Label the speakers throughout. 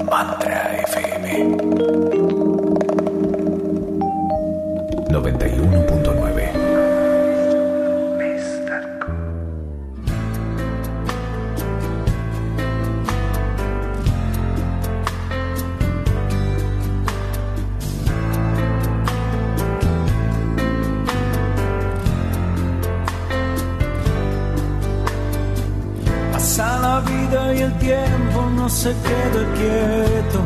Speaker 1: Mantra FM 91.9.
Speaker 2: Pasa la vida y el tiempo no se queda quieto.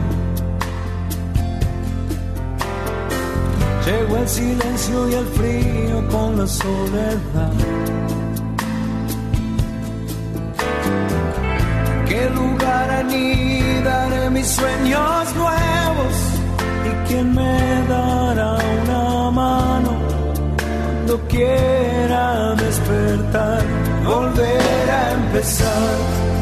Speaker 2: Llegó el silencio y el frío con la soledad. ¿En qué lugar anidaré mis sueños nuevos? ¿Y quién me dará una mano cuando quiera despertar? Volver a empezar,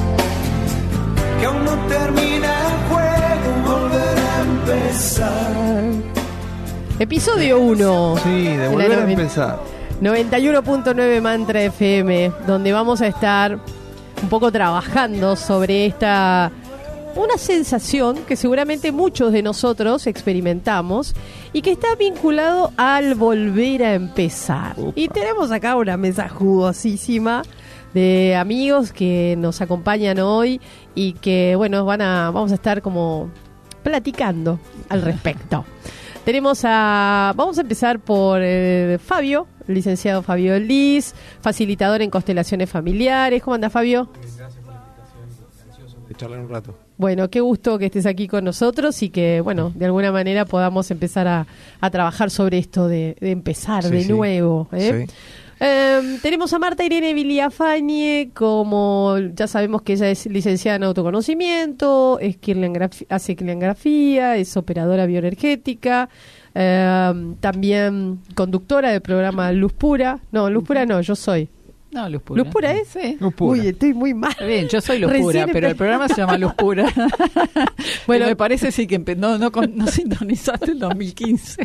Speaker 2: que aún no termina el juego, volver a empezar.
Speaker 3: Episodio 1.
Speaker 4: Sí, de volver a empezar.
Speaker 3: 91.9 Mantra FM, donde vamos a estar un poco trabajando sobre una sensación que seguramente muchos de nosotros experimentamos y que está vinculado al volver a empezar. Upa. Y tenemos acá una mesa jugosísima de amigos que nos acompañan hoy y que, bueno, vamos a estar como platicando al respecto. Vamos a empezar por Fabio, licenciado Fabio Liz, facilitador en constelaciones familiares. ¿Cómo anda, Fabio?
Speaker 4: Gracias por la invitación, ansioso de charlar un rato.
Speaker 3: Bueno, qué gusto que estés aquí con nosotros y que, bueno, de alguna manera podamos empezar a trabajar sobre esto de empezar de nuevo. Sí. Tenemos a Marta Irene Villafañe, como ya sabemos que ella es licenciada en autoconocimiento, hace kirliangrafía, es operadora bioenergética, también conductora del programa Luz Pura. No, Luz Pura no, yo soy.
Speaker 5: No, Luz Pura.
Speaker 3: ¿Luz Pura es?
Speaker 5: Sí.
Speaker 4: Luz Pura.
Speaker 3: Uy, estoy muy mal.
Speaker 5: Está bien, yo soy Luz Pura, pero el programa se llama Luz Pura. Bueno, me parece sí que no sintonizaste el 2015.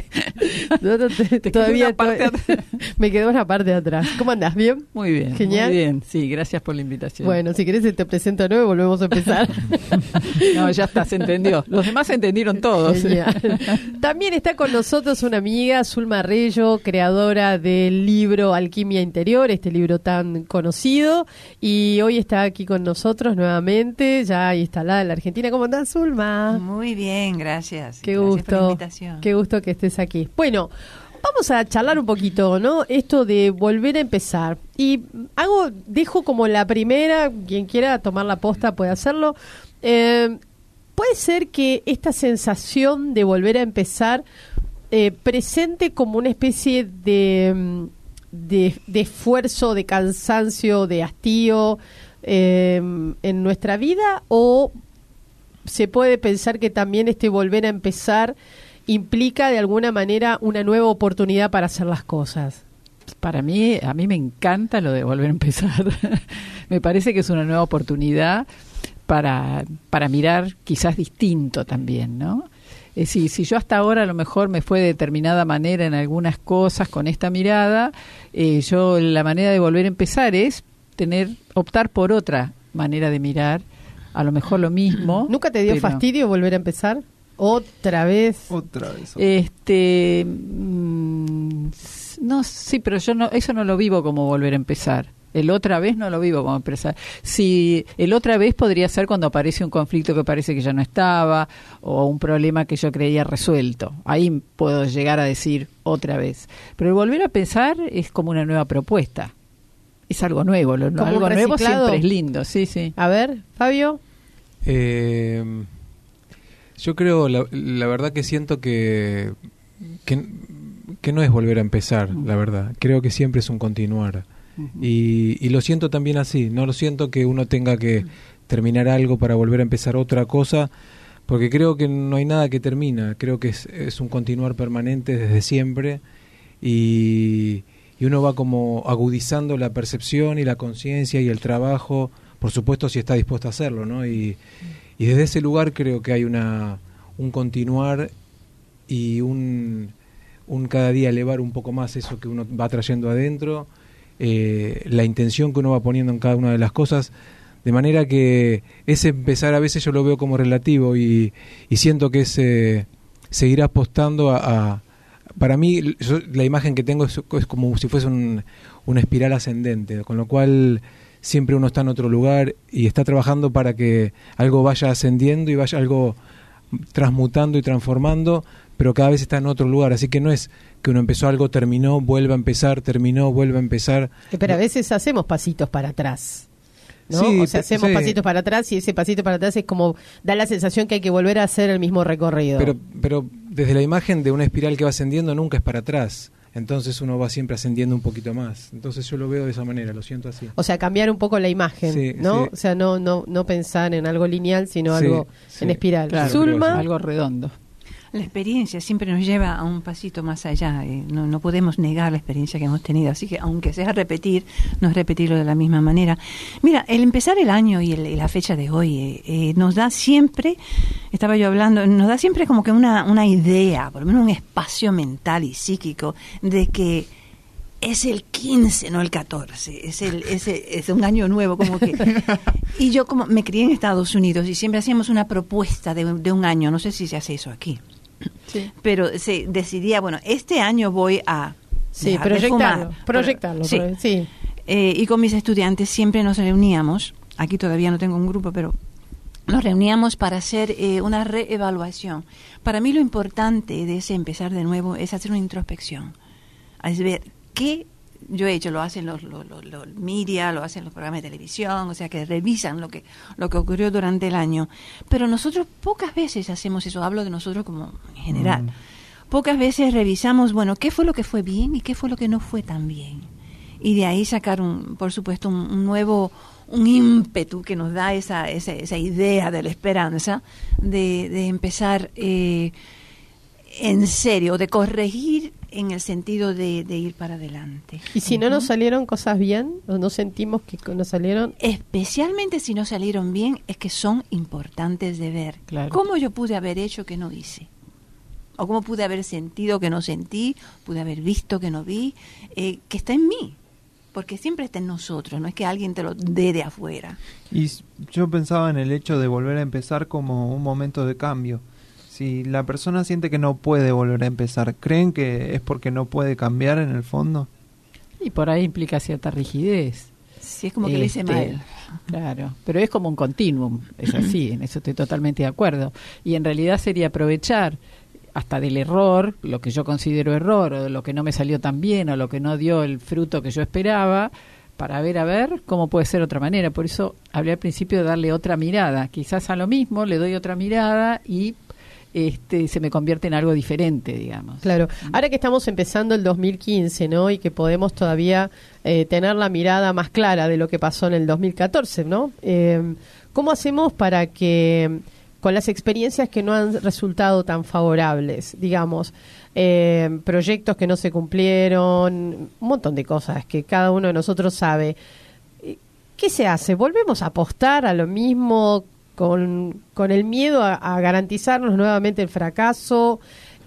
Speaker 3: Todavía me quedó una parte de atrás. ¿Cómo andás? ¿Bien?
Speaker 5: Muy bien.
Speaker 3: Genial.
Speaker 5: Muy bien, sí, gracias por la invitación.
Speaker 3: Bueno, si querés te presento de nuevo y volvemos a empezar.
Speaker 5: No, ya está, se entendió. Los demás se entendieron todos.
Speaker 3: Genial. También está con nosotros una amiga, Zulma Reyo, creadora del libro Alquimia Interior, este libro tan conocido. Y hoy está aquí con nosotros nuevamente, ya instalada en la Argentina. ¿Cómo andás, Zulma?
Speaker 6: Muy bien, gracias.
Speaker 3: Qué
Speaker 6: gracias
Speaker 3: gusto,
Speaker 6: por la invitación.
Speaker 3: Qué gusto que estés aquí. Bueno, vamos a charlar un poquito, ¿no? Esto de volver a empezar. Y dejo como la primera, quien quiera tomar la posta puede hacerlo. Puede ser que esta sensación de volver a empezar presente como una especie de esfuerzo, de cansancio, de hastío en nuestra vida, o se puede pensar que también este volver a empezar implica de alguna manera una nueva oportunidad para hacer las cosas.
Speaker 5: A mí me encanta lo de volver a empezar. Me parece que es una nueva oportunidad para mirar quizás distinto también, ¿no? Si yo hasta ahora a lo mejor me fue de determinada manera en algunas cosas con esta mirada, la manera de volver a empezar es optar por otra manera de mirar, a lo mejor lo mismo.
Speaker 3: ¿Nunca te dio fastidio volver a empezar? ¿Otra vez?
Speaker 5: No, sí, pero eso no lo vivo como volver a empezar. El otra vez no lo vivo como empezar. Si el otra vez podría ser cuando aparece un conflicto que parece que ya no estaba, o un problema que yo creía resuelto. Ahí puedo llegar a decir otra vez. Pero el volver a pensar es como una nueva propuesta. Es algo nuevo. Algo nuevo siempre es lindo. Sí, sí.
Speaker 3: A ver, Fabio.
Speaker 4: Yo creo, la verdad que siento que no es volver a empezar, la verdad. Creo que siempre es un continuar. Y lo siento también así, no lo siento que uno tenga que terminar algo para volver a empezar otra cosa, porque creo que no hay nada que termina, creo que es un continuar permanente desde siempre, y uno va como agudizando la percepción y la conciencia y el trabajo, por supuesto si está dispuesto a hacerlo, ¿no? Y desde ese lugar creo que hay un continuar y un cada día elevar un poco más eso que uno va trayendo adentro, la intención que uno va poniendo en cada una de las cosas, De manera que ese empezar a veces yo lo veo como relativo y siento que es seguir apostando para mí, la imagen que tengo es como si fuese una espiral ascendente, con lo cual siempre uno está en otro lugar y está trabajando para que algo vaya ascendiendo y vaya algo transmutando y transformando, pero cada vez está en otro lugar, así que no es que uno empezó algo, terminó, vuelve a empezar, terminó, vuelve a empezar.
Speaker 3: Pero a veces hacemos pasitos para atrás, ¿no?
Speaker 4: Sí,
Speaker 3: o sea, hacemos
Speaker 4: sí.
Speaker 3: pasitos para atrás y ese pasito para atrás es como, da la sensación que hay que volver a hacer el mismo recorrido.
Speaker 4: Pero desde la imagen de una espiral que va ascendiendo nunca es para atrás, entonces uno va siempre ascendiendo un poquito más, entonces yo lo veo de esa manera, lo siento así.
Speaker 3: O sea, cambiar un poco la imagen,
Speaker 4: Sí,
Speaker 3: ¿no?
Speaker 4: sí.
Speaker 3: O sea, no pensar en algo lineal, sino
Speaker 4: Sí,
Speaker 3: algo
Speaker 4: sí.
Speaker 3: en espiral.
Speaker 5: Claro,
Speaker 3: Zulma,
Speaker 5: algo redondo.
Speaker 6: La experiencia siempre nos lleva a un pasito más allá. No podemos negar la experiencia que hemos tenido. Así que, aunque sea repetir, no es repetirlo de la misma manera. Mira, el empezar el año y la fecha de hoy nos da siempre, estaba yo hablando, nos da siempre como que una idea, por lo menos un espacio mental y psíquico de que es el 15, no el 14. Es un año nuevo, como que. Y yo, como me crié en Estados Unidos y siempre hacíamos una propuesta de un año. No sé si se hace eso aquí.
Speaker 3: sí.
Speaker 6: Pero se decidía, bueno, este año voy a
Speaker 3: Sí,
Speaker 6: dejar de fumar.
Speaker 3: proyectarlo.
Speaker 6: Sí.
Speaker 3: Sí.
Speaker 6: Y con mis estudiantes siempre nos reuníamos, aquí todavía no tengo un grupo, pero nos reuníamos para hacer una reevaluación. Para mí lo importante de ese empezar de nuevo es hacer una introspección, es ver qué yo he hecho. Lo hacen los media, lo hacen los programas de televisión, o sea que revisan lo que ocurrió durante el año. Pero nosotros pocas veces hacemos eso, hablo de nosotros como en general. Pocas veces revisamos, bueno, qué fue lo que fue bien y qué fue lo que no fue tan bien. Y de ahí sacar, por supuesto, un ímpetu que nos da esa idea de la esperanza de empezar en serio, de corregir en el sentido de ir para adelante.
Speaker 3: Y si no nos salieron cosas bien, o no sentimos que nos salieron...
Speaker 6: Especialmente si no salieron bien, es que son importantes de ver.
Speaker 5: Claro.
Speaker 6: ¿Cómo yo pude haber hecho que no hice? O cómo pude haber sentido que no sentí, pude haber visto que no vi, que está en mí. Porque siempre está en nosotros, no es que alguien te lo dé de afuera.
Speaker 7: Y yo pensaba en el hecho de volver a empezar como un momento de cambio. Si la persona siente que no puede volver a empezar, ¿creen que es porque no puede cambiar en el fondo?
Speaker 5: Y por ahí implica cierta rigidez.
Speaker 6: Sí, es como que lo hice mal.
Speaker 5: Claro, pero es como un continuum, es así, en eso estoy totalmente de acuerdo. Y en realidad sería aprovechar hasta del error, lo que yo considero error, o lo que no me salió tan bien, o lo que no dio el fruto que yo esperaba, para ver a ver cómo puede ser otra manera. Por eso hablé al principio de darle otra mirada. Quizás a lo mismo le doy otra mirada y se me convierte en algo diferente, digamos.
Speaker 3: Claro, ahora que estamos empezando el 2015, ¿no? Y que podemos todavía tener la mirada más clara de lo que pasó en el 2014, ¿no? ¿Cómo hacemos para que, con las experiencias que no han resultado tan favorables, digamos, proyectos que no se cumplieron, un montón de cosas que cada uno de nosotros sabe, ¿qué se hace? ¿Volvemos a apostar a lo mismo con el miedo a garantizarnos nuevamente el fracaso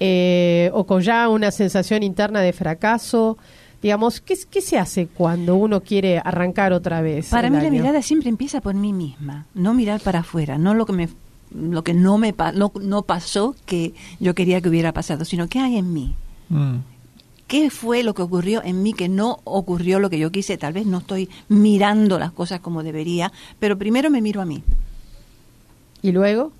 Speaker 3: o con ya una sensación interna de fracaso? Digamos, ¿qué se hace cuando uno quiere arrancar otra vez?
Speaker 6: Para mí la mirada siempre empieza por mí misma, no mirar para afuera, no lo que no pasó que yo quería que hubiera pasado, sino qué hay en mí. ¿Qué fue lo que ocurrió en mí que no ocurrió lo que yo quise? Tal vez no estoy mirando las cosas como debería, pero primero me miro a mí.
Speaker 3: ¿Y luego?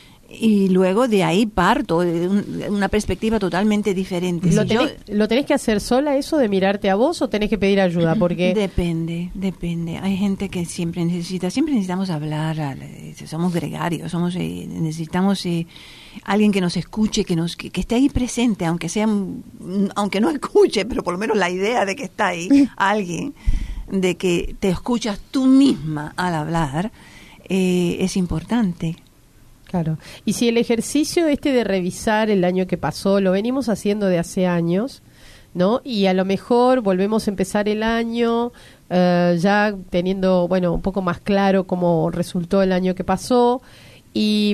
Speaker 6: Y luego de ahí parto de una perspectiva totalmente diferente.
Speaker 3: ¿Lo tenés que hacer sola eso de mirarte a vos o tenés que pedir ayuda? Porque
Speaker 6: Depende. Hay gente que siempre necesitamos hablar, somos gregarios, necesitamos alguien que nos escuche, que esté ahí presente, aunque no escuche, pero por lo menos la idea de que está ahí alguien, de que te escuchas tú misma al hablar, es importante.
Speaker 3: Claro. Y si el ejercicio de revisar el año que pasó lo venimos haciendo de hace años, ¿no? Y a lo mejor volvemos a empezar el año ya teniendo, un poco más claro cómo resultó el año que pasó. Y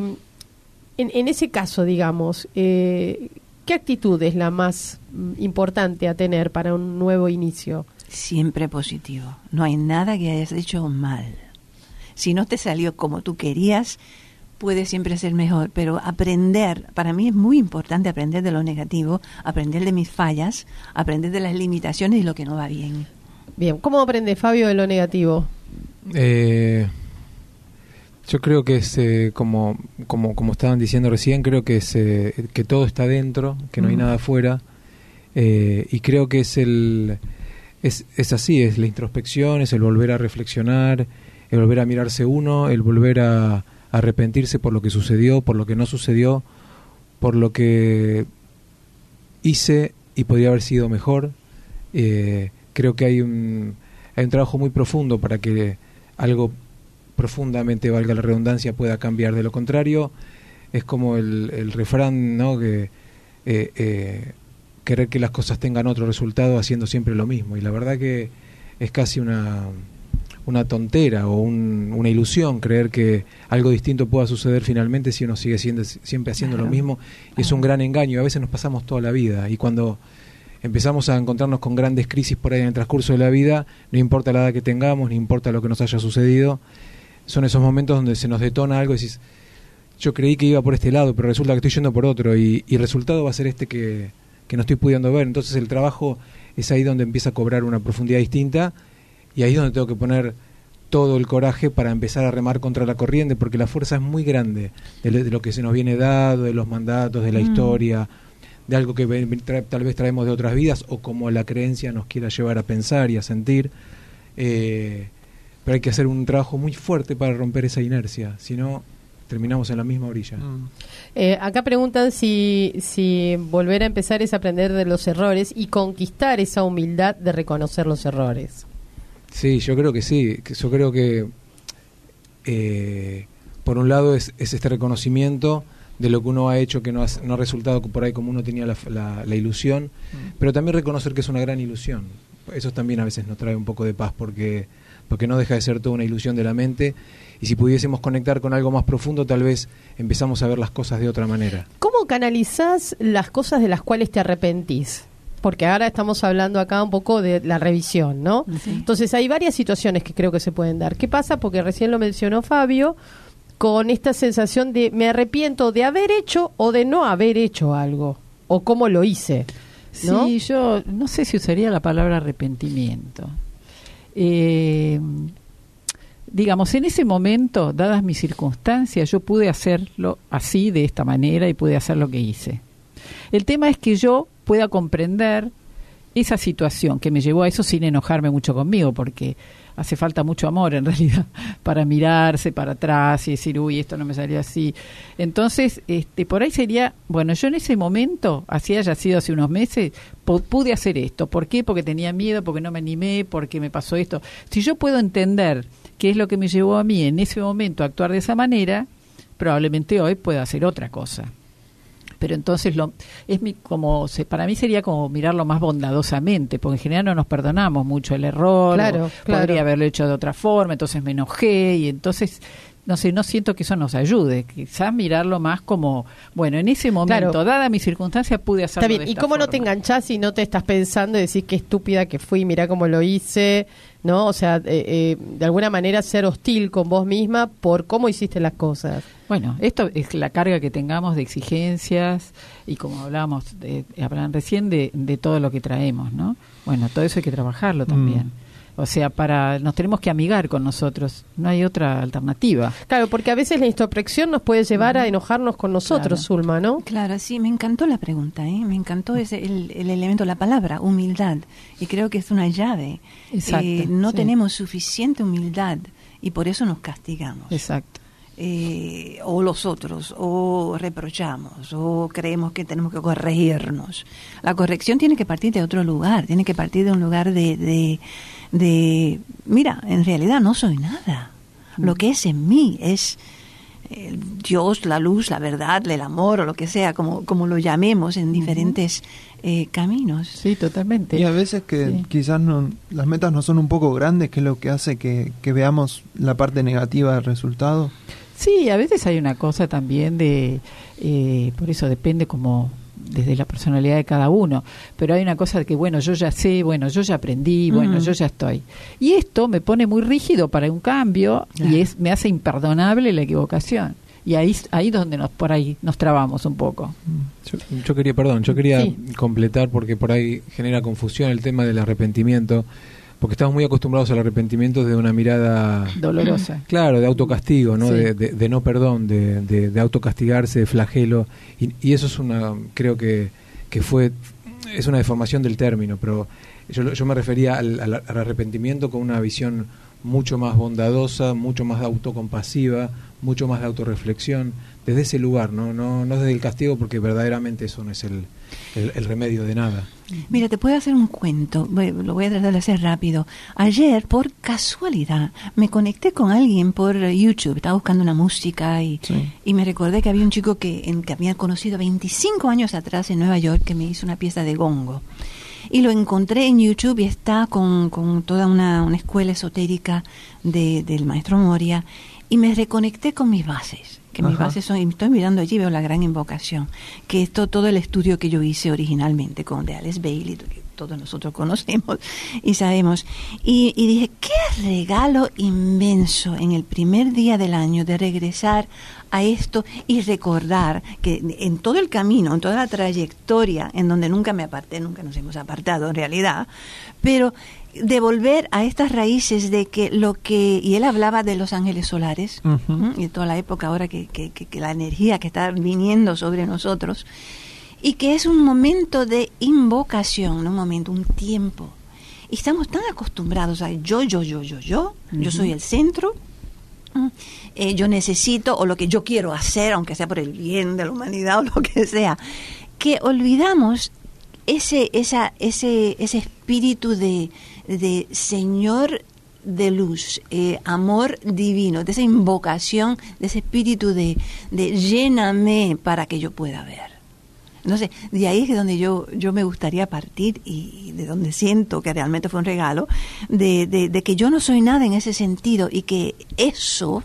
Speaker 3: en ese caso, digamos, ¿qué actitud es la más importante a tener para un nuevo inicio?
Speaker 6: Siempre positivo. No hay nada que hayas hecho mal. Si no te salió como tú querías, puede siempre ser mejor, pero aprender, para mí es muy importante aprender de lo negativo, aprender de mis fallas, aprender de las limitaciones y lo que no va bien.
Speaker 3: Bien, ¿cómo aprende Fabio de lo negativo?
Speaker 4: Yo creo que es como estaban diciendo recién, creo que es que todo está dentro, que no hay nada afuera, y creo que es así, es la introspección, es el volver a reflexionar, el volver a mirarse uno, el volver a arrepentirse por lo que sucedió, por lo que no sucedió, por lo que hice y podría haber sido mejor. Creo que hay un trabajo muy profundo para que algo profundamente, valga la redundancia, pueda cambiar. De lo contrario, es como el refrán, ¿no? Que querer que las cosas tengan otro resultado haciendo siempre lo mismo. Y la verdad que es casi una tontera o una ilusión creer que algo distinto pueda suceder finalmente si uno sigue siempre haciendo lo mismo. Y es un gran engaño. A veces nos pasamos toda la vida, y cuando empezamos a encontrarnos con grandes crisis por ahí en el transcurso de la vida, no importa la edad que tengamos, no importa lo que nos haya sucedido, son esos momentos donde se nos detona algo y decís, yo creí que iba por este lado, pero resulta que estoy yendo por otro, y el resultado va a ser este que no estoy pudiendo ver. Entonces el trabajo es ahí donde empieza a cobrar una profundidad distinta, y ahí es donde tengo que poner todo el coraje para empezar a remar contra la corriente, porque la fuerza es muy grande de lo que se nos viene dado, de los mandatos, de la historia, de algo que tal vez traemos de otras vidas, o como la creencia nos quiera llevar a pensar y a sentir. Pero hay que hacer un trabajo muy fuerte para romper esa inercia, si no terminamos en la misma orilla.
Speaker 3: Acá preguntan si volver a empezar es aprender de los errores y conquistar esa humildad de reconocer los errores.
Speaker 4: Sí, yo creo que sí. Yo creo que por un lado es este reconocimiento de lo que uno ha hecho que no ha resultado por ahí como uno tenía la ilusión, pero también reconocer que es una gran ilusión. Eso también a veces nos trae un poco de paz, porque no deja de ser toda una ilusión de la mente, y si pudiésemos conectar con algo más profundo, tal vez empezamos a ver las cosas de otra manera.
Speaker 3: ¿Cómo canalizás las cosas de las cuales te arrepentís? Porque ahora estamos hablando acá un poco de la revisión, ¿no?
Speaker 6: Sí.
Speaker 3: Entonces hay varias situaciones que creo que se pueden dar. ¿Qué pasa? Porque recién lo mencionó Fabio, con esta sensación de me arrepiento de haber hecho o de no haber hecho algo, o cómo lo hice, ¿no?
Speaker 5: Sí, yo no sé si usaría la palabra arrepentimiento. Digamos, en ese momento, dadas mis circunstancias, yo pude hacerlo así, de esta manera, y pude hacer lo que hice. El tema es que yo pueda comprender esa situación que me llevó a eso sin enojarme mucho conmigo, porque hace falta mucho amor en realidad para mirarse para atrás y decir, uy, esto no me salió así. Entonces, por ahí sería, bueno, yo en ese momento, así haya sido hace unos meses, pude hacer esto. ¿Por qué? Porque tenía miedo, porque no me animé, porque me pasó esto. Si yo puedo entender qué es lo que me llevó a mí en ese momento a actuar de esa manera, probablemente hoy pueda hacer otra cosa. Pero entonces para mí sería como mirarlo más bondadosamente, porque en general no nos perdonamos mucho el error,
Speaker 3: claro.
Speaker 5: Podría haberlo hecho de otra forma, entonces me enojé, y entonces no siento que eso nos ayude. Quizás mirarlo más como, bueno, en ese momento, dada mi circunstancia, pude hacerlo.
Speaker 3: Está bien. ¿Y cómo no te enganchás y no te estás pensando y decís qué estúpida que fui, mirá cómo lo hice, ¿no? O sea, de alguna manera ser hostil con vos misma por cómo hiciste las cosas.
Speaker 5: Bueno, esto es la carga que tengamos de exigencias, y como hablábamos hablan recién de todo lo que traemos, ¿no? Bueno, todo eso hay que trabajarlo también. O sea, nos tenemos que amigar con nosotros, no hay otra alternativa.
Speaker 3: Claro, porque a veces la introspección nos puede llevar a enojarnos con nosotros,
Speaker 5: Claro.
Speaker 3: Zulma, ¿no?
Speaker 6: Claro, sí, me encantó la pregunta, me encantó el elemento, la palabra, humildad, y creo que es una llave.
Speaker 5: Exacto,
Speaker 6: No
Speaker 5: sí.
Speaker 6: tenemos suficiente humildad y por eso nos castigamos.
Speaker 5: Exacto.
Speaker 6: O los otros, o reprochamos, o creemos que tenemos que corregirnos. La corrección tiene que partir de otro lugar, tiene que partir de un lugar de mira, en realidad no soy nada. Lo que es en mí es Dios, la luz, la verdad, el amor, o lo que sea, como lo llamemos en diferentes caminos.
Speaker 5: Sí, totalmente.
Speaker 7: Y a veces que quizás las metas no son un poco grandes, que es lo que hace que veamos la parte negativa del resultado.
Speaker 5: Sí, a veces hay una cosa también por eso depende como desde la personalidad de cada uno, pero hay una cosa de que, bueno, yo ya sé, bueno, yo ya aprendí, bueno, yo ya estoy. Y esto me pone muy rígido para un cambio y me hace imperdonable la equivocación. Y ahí donde por ahí nos trabamos un poco.
Speaker 4: Yo quería completar, porque por ahí genera confusión el tema del arrepentimiento, porque estamos muy acostumbrados al arrepentimiento de una mirada
Speaker 5: dolorosa.
Speaker 4: Claro, de autocastigo, ¿no?
Speaker 5: Sí.
Speaker 4: De no perdón, de autocastigarse, de flagelo, y eso es creo que es una deformación del término, pero yo me refería al arrepentimiento con una visión mucho más bondadosa, mucho más autocompasiva, mucho más de autorreflexión, desde ese lugar, no desde el castigo, porque verdaderamente eso no es el remedio de nada.
Speaker 6: Mira, te puedo hacer un cuento, lo voy a tratar de hacer rápido. Ayer, por casualidad, me conecté con alguien por YouTube, estaba buscando una música y me recordé que había un chico que había conocido 25 años atrás en Nueva York, que me hizo una pieza de gongo. Y lo encontré en YouTube y está con toda una escuela esotérica del maestro Moria, y me reconecté con mis bases, que mis bases son, y estoy mirando allí, veo la gran invocación, que es todo el estudio que yo hice originalmente con de Alice Bailey, que todos nosotros conocemos y sabemos, y dije, qué regalo inmenso en el primer día del año de regresar a esto y recordar que en todo el camino, en toda la trayectoria en donde nunca me aparté, nunca nos hemos apartado en realidad, pero de volver a estas raíces de que y él hablaba de los ángeles solares, y toda la época ahora que la energía que está viniendo sobre nosotros, y que es un momento de invocación, un tiempo, y estamos tan acostumbrados a yo soy el centro, yo necesito, o lo que yo quiero hacer, aunque sea por el bien de la humanidad o lo que sea, que olvidamos ese espíritu de Señor de luz, amor divino, de esa invocación, de ese espíritu de lléname para que yo pueda ver. Entonces, de ahí es donde yo me gustaría partir, y de donde siento que realmente fue un regalo, de que yo no soy nada en ese sentido, y que eso,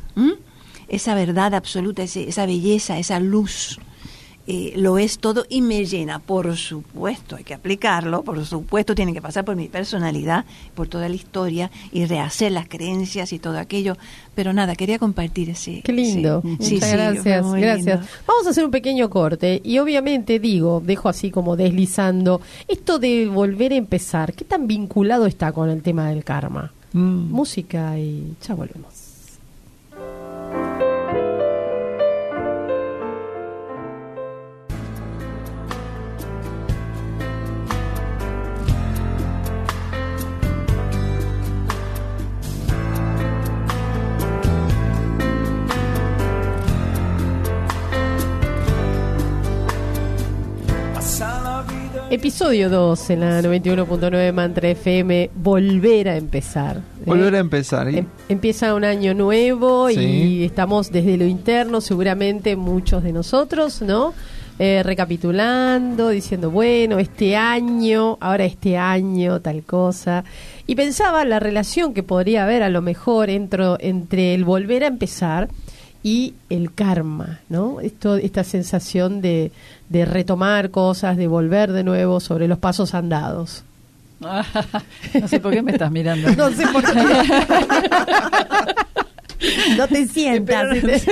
Speaker 6: esa verdad absoluta, esa belleza, esa luz, lo es todo y me llena. Por supuesto, hay que aplicarlo, por supuesto tiene que pasar por mi personalidad, por toda la historia y rehacer las creencias y todo aquello, pero nada, quería compartir ese...
Speaker 3: Qué lindo, muchas gracias.
Speaker 6: Lindo.
Speaker 3: Vamos a hacer un pequeño corte y obviamente dejo así como deslizando, esto de volver a empezar, ¿qué tan vinculado está con el tema del karma? Música y ya volvemos. Episodio 2 en la 91.9 Mantra FM, volver a empezar.
Speaker 7: Volver a empezar.
Speaker 3: Empieza un año nuevo y estamos desde lo interno, seguramente muchos de nosotros, ¿no? Recapitulando, diciendo, bueno, este año, tal cosa. Y pensaba la relación que podría haber a lo mejor entre el volver a empezar y el karma, ¿no? Esta sensación de retomar cosas, de volver de nuevo sobre los pasos andados.
Speaker 5: No sé por qué me estás mirando.
Speaker 3: No sé por qué. No te sientas.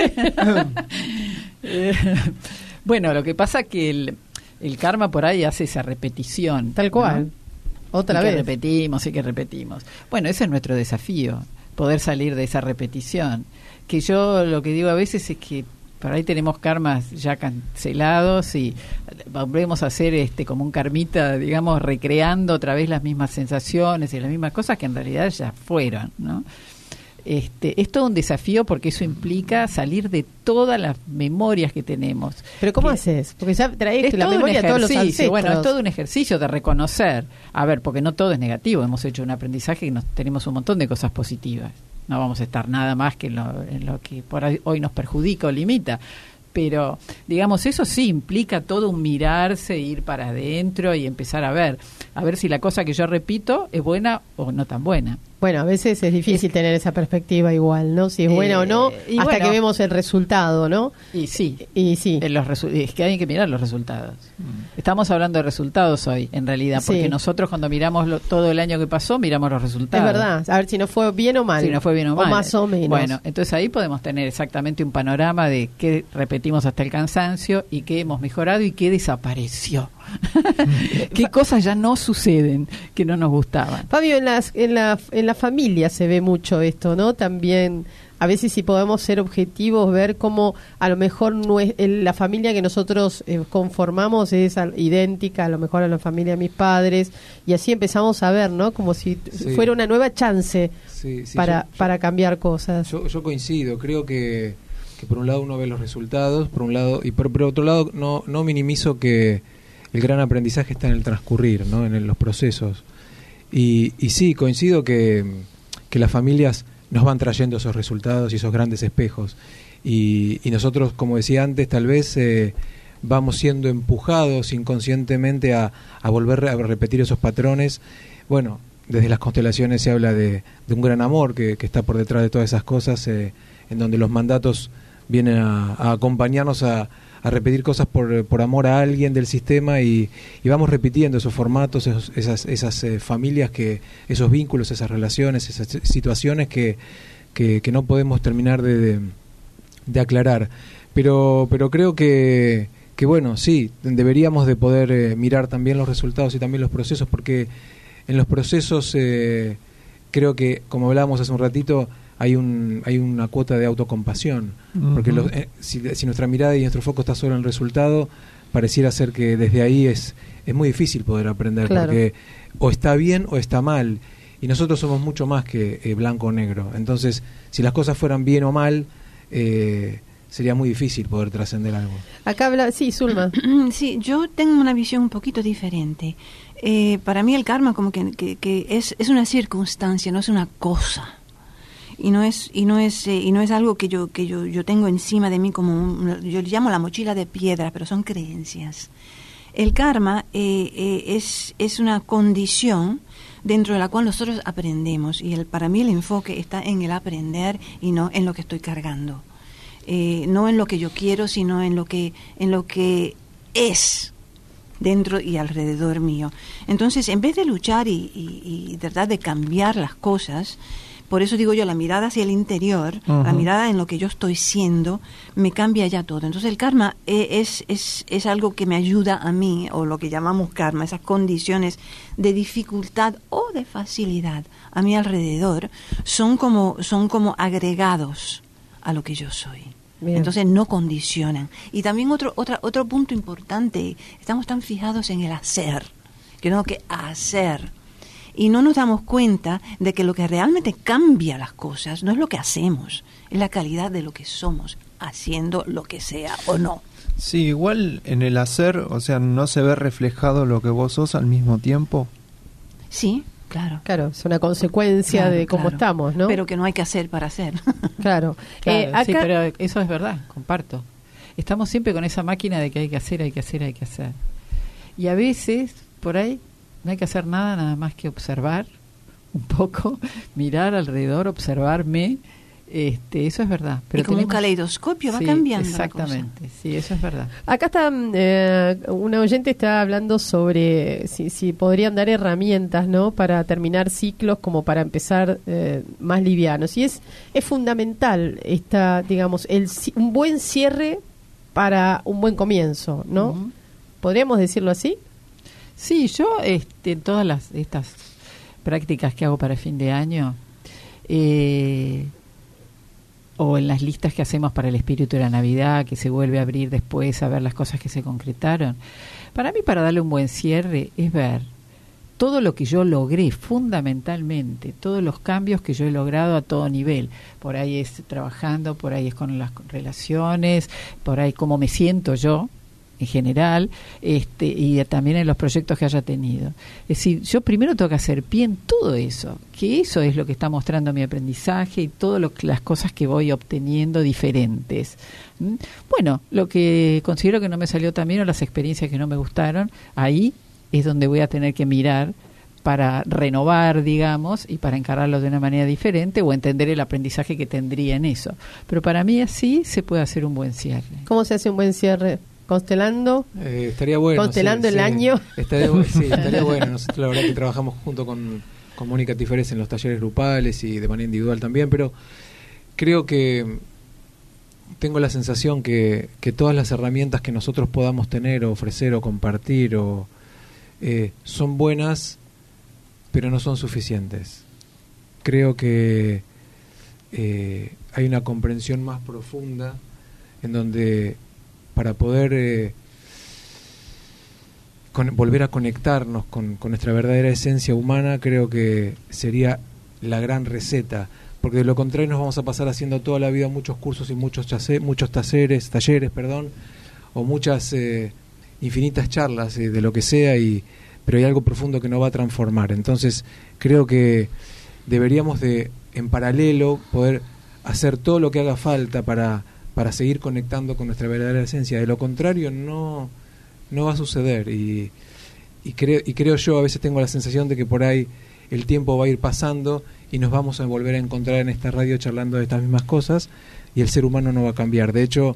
Speaker 5: Bueno, lo que pasa que el karma por ahí hace esa repetición.
Speaker 3: Tal cual.
Speaker 5: ¿No?
Speaker 3: Otra vez.
Speaker 5: Que repetimos. Bueno, ese es nuestro desafío, poder salir de esa repetición. Que yo lo que digo a veces es que por ahí tenemos karmas ya cancelados y volvemos a hacer como un karmita, digamos, recreando otra vez las mismas sensaciones y las mismas cosas que en realidad ya fueron, ¿no? Es todo un desafío porque eso implica salir de todas las memorias que tenemos.
Speaker 3: ¿Pero cómo haces? Porque ya traes la memoria de todos los ancestros.
Speaker 5: Bueno, es todo un ejercicio de reconocer. A ver, porque no todo es negativo. Hemos hecho un aprendizaje y tenemos un montón de cosas positivas. No vamos a estar nada más que en lo que por hoy nos perjudica o limita. Pero, digamos, eso sí implica todo un mirarse, ir para adentro y empezar a ver si la cosa que yo repito es buena o no tan buena.
Speaker 3: Bueno, a veces es difícil tener esa perspectiva igual, ¿no? Si es buena o no, hasta que vemos el resultado, ¿no?
Speaker 5: Y sí.
Speaker 3: Y sí.
Speaker 5: Es que hay que mirar los resultados. Estamos hablando de resultados hoy, en realidad, porque
Speaker 3: Sí.
Speaker 5: nosotros cuando miramos todo el año que pasó, miramos los resultados.
Speaker 3: Es verdad, a ver si no fue bien o mal.
Speaker 5: Si no fue bien o mal.
Speaker 3: más o menos.
Speaker 5: Bueno, entonces ahí podemos tener exactamente un panorama de qué repetimos hasta el cansancio y qué hemos mejorado y qué desapareció. Qué cosas ya no suceden que no nos gustaban.
Speaker 3: Fabio, en la familia se ve mucho esto, ¿no? También, a veces si podemos ser objetivos, ver cómo a lo mejor la familia que nosotros conformamos es idéntica a lo mejor a la familia de mis padres, y así empezamos a ver, ¿no? Como si fuera una nueva chance para cambiar cosas.
Speaker 4: Yo coincido, creo que por un lado uno ve los resultados, por un lado, y por otro lado no minimizo que el gran aprendizaje está en el transcurrir, ¿no? En los procesos. Y sí, coincido que las familias nos van trayendo esos resultados y esos grandes espejos. Y nosotros, como decía antes, tal vez vamos siendo empujados inconscientemente a volver a repetir esos patrones. Bueno, desde las constelaciones se habla de un gran amor que está por detrás de todas esas cosas, en donde los mandatos vienen a acompañarnos a repetir cosas por amor a alguien del sistema, y vamos repitiendo esos formatos, esas familias, esos vínculos, esas relaciones, esas situaciones que no podemos terminar de aclarar. Pero creo que bueno, sí, deberíamos de poder mirar también los resultados y también los procesos, porque en los procesos creo que, como hablábamos hace un ratito, hay una cuota de autocompasión, porque si nuestra mirada y nuestro foco está solo en el resultado, pareciera ser que desde ahí es muy difícil poder aprender, claro. Porque o está bien o está mal, y nosotros somos mucho más que blanco o negro. Entonces, si las cosas fueran bien o mal, sería muy difícil poder trascender algo.
Speaker 3: Acá habla, sí, Zulma.
Speaker 6: Sí, yo tengo una visión un poquito diferente. Para mí el karma como que es una circunstancia, no es una cosa. Y no es algo que yo tengo encima de mí como yo le llamo la mochila de piedra, pero son creencias. El karma es una condición dentro de la cual nosotros aprendemos, y para mí el enfoque está en el aprender y no en lo que estoy cargando, no en lo que yo quiero, sino en lo que es dentro y alrededor mío. Entonces, en vez de luchar y tratar de cambiar las cosas, por eso digo yo, la mirada hacia el interior, la mirada en lo que yo estoy siendo, me cambia ya todo. Entonces el karma es algo que me ayuda a mí, o lo que llamamos karma, esas condiciones de dificultad o de facilidad a mi alrededor, son como agregados a lo que yo soy. Bien. Entonces no condicionan. Y también otro punto importante, estamos tan fijados en el hacer, que tengo que hacer. Y no nos damos cuenta de que lo que realmente cambia las cosas no es lo que hacemos, es la calidad de lo que somos, haciendo lo que sea o no.
Speaker 7: Sí, igual en el hacer, o sea, ¿no se ve reflejado lo que vos sos al mismo tiempo?
Speaker 6: Sí, claro.
Speaker 3: Claro, es una consecuencia de cómo estamos, ¿no?
Speaker 6: Pero que no hay que hacer para hacer.
Speaker 3: Claro.
Speaker 5: Acá... Sí, pero eso es verdad, comparto. Estamos siempre con esa máquina de que hay que hacer. Y a veces, por ahí, no hay que hacer nada más que observar un poco, mirar alrededor, observarme. Eso es verdad. Pero
Speaker 6: y como un caleidoscopio va cambiando.
Speaker 5: Exactamente,
Speaker 6: la cosa.
Speaker 5: Sí, eso es verdad.
Speaker 3: Acá está, una oyente está hablando sobre si podrían dar herramientas, ¿no? Para terminar ciclos, como para empezar más livianos. Y es fundamental un buen cierre para un buen comienzo, ¿no? ¿Podríamos decirlo así?
Speaker 5: Sí, yo en todas estas prácticas que hago para fin de año, o en las listas que hacemos para el espíritu de la Navidad, que se vuelve a abrir después a ver las cosas que se concretaron, para mí, para darle un buen cierre, es ver todo lo que yo logré, fundamentalmente, todos los cambios que yo he logrado a todo nivel. Por ahí es trabajando, por ahí es con las relaciones, por ahí cómo me siento yo, en general, y también en los proyectos que haya tenido. Es decir, yo primero tengo que hacer bien todo eso, que eso es lo que está mostrando mi aprendizaje y todas las cosas que voy obteniendo diferentes. Bueno, lo que considero que no me salió tan bien, o las experiencias que no me gustaron, ahí es donde voy a tener que mirar para renovar, digamos, y para encararlo de una manera diferente o entender el aprendizaje que tendría en eso. Pero para mí así se puede hacer un buen cierre.
Speaker 3: ¿Cómo se hace un buen cierre? ¿Constelando?
Speaker 4: Estaría bueno.
Speaker 3: ¿Constelando el año?
Speaker 4: Estaría bueno. Nosotros la verdad que trabajamos junto con Mónica Tiferes en los talleres grupales y de manera individual también, pero creo que tengo la sensación que todas las herramientas que nosotros podamos tener o ofrecer o compartir son buenas, pero no son suficientes. Creo que hay una comprensión más profunda en donde para poder volver a conectarnos con nuestra verdadera esencia humana, creo que sería la gran receta, porque de lo contrario nos vamos a pasar haciendo toda la vida muchos cursos y muchos talleres, o muchas infinitas charlas de lo que sea, pero hay algo profundo que no va a transformar. Entonces creo que deberíamos de, en paralelo, poder hacer todo lo que haga falta para seguir conectando con nuestra verdadera esencia. De lo contrario no va a suceder, y creo yo, a veces tengo la sensación de que por ahí el tiempo va a ir pasando y nos vamos a volver a encontrar en esta radio charlando de estas mismas cosas, y el ser humano no va a cambiar. De hecho,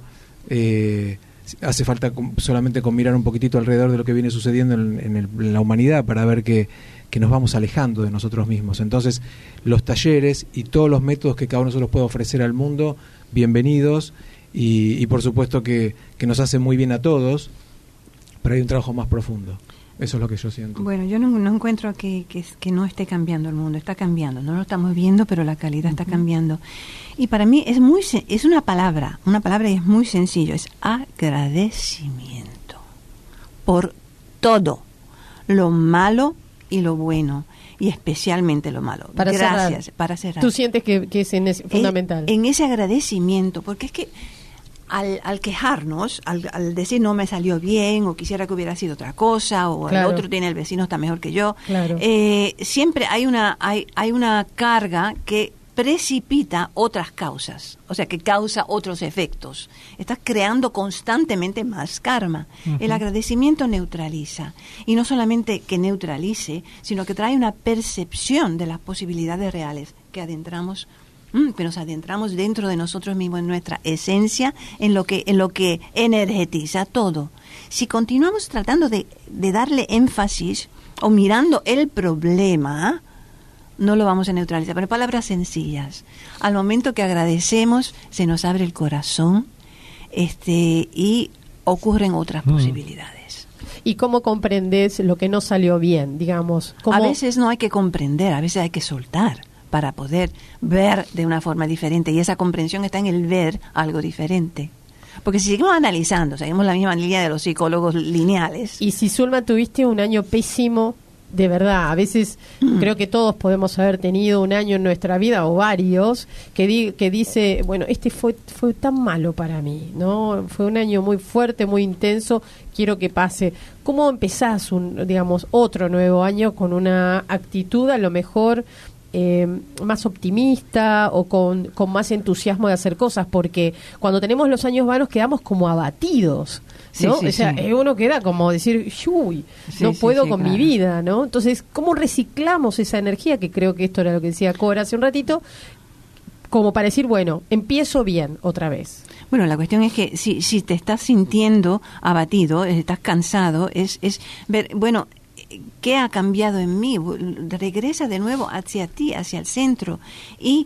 Speaker 4: hace falta solamente con mirar un poquitito alrededor de lo que viene sucediendo en la humanidad para ver que nos vamos alejando de nosotros mismos. Entonces, los talleres y todos los métodos que cada uno de nosotros puede ofrecer al mundo, bienvenidos, y por supuesto que nos hace muy bien a todos, pero hay un trabajo más profundo. Eso es lo que yo siento.
Speaker 6: Bueno, yo no encuentro que no esté cambiando el mundo. Está cambiando, no lo estamos viendo, pero la calidad está cambiando. Y para mí es una palabra y es muy sencillo, es agradecimiento por todo, lo malo y lo bueno, y especialmente lo malo. Gracias. Para cerrar.
Speaker 3: ¿Tú sientes que es fundamental?
Speaker 6: En ese agradecimiento, porque es que al quejarnos, al decir no me salió bien, o quisiera que hubiera sido otra cosa, o
Speaker 3: claro,
Speaker 6: el otro tiene, el vecino está mejor que yo,
Speaker 3: claro,
Speaker 6: siempre hay una carga que precipita otras causas, o sea, que causa otros efectos. Estás creando constantemente más karma. Uh-huh. El agradecimiento neutraliza, y no solamente que neutralice, sino que trae una percepción de las posibilidades reales que nos adentramos dentro de nosotros mismos, en nuestra esencia, en lo que energetiza todo. Si continuamos tratando de darle énfasis o mirando el problema, no lo vamos a neutralizar. Pero palabras sencillas. Al momento que agradecemos, se nos abre el corazón, y ocurren otras posibilidades.
Speaker 3: ¿Y cómo comprendes lo que no salió bien, digamos?
Speaker 6: A veces no hay que comprender, a veces hay que soltar para poder ver de una forma diferente, y esa comprensión está en el ver algo diferente. Porque si seguimos analizando, seguimos la misma línea de los psicólogos lineales.
Speaker 3: Y si, Zulma, tuviste un año pésimo, de verdad, a veces creo que todos podemos haber tenido un año en nuestra vida, o varios, que dice, bueno, fue tan malo para mí, ¿no? Fue un año muy fuerte, muy intenso, quiero que pase. ¿Cómo empezás otro nuevo año con una actitud a lo mejor más optimista, o con más entusiasmo de hacer cosas? Porque cuando tenemos los años vanos quedamos como abatidos, ¿no?
Speaker 6: Sí,
Speaker 3: o sea, uno queda como decir, uy, no puedo con mi vida, ¿no? Entonces, ¿cómo reciclamos esa energía? Que creo que esto era lo que decía Cora hace un ratito, como para decir, bueno, empiezo bien otra vez.
Speaker 6: Bueno, la cuestión es que si te estás sintiendo abatido, estás cansado, es ver, bueno, ¿qué ha cambiado en mí? Regresa de nuevo hacia ti, hacia el centro, y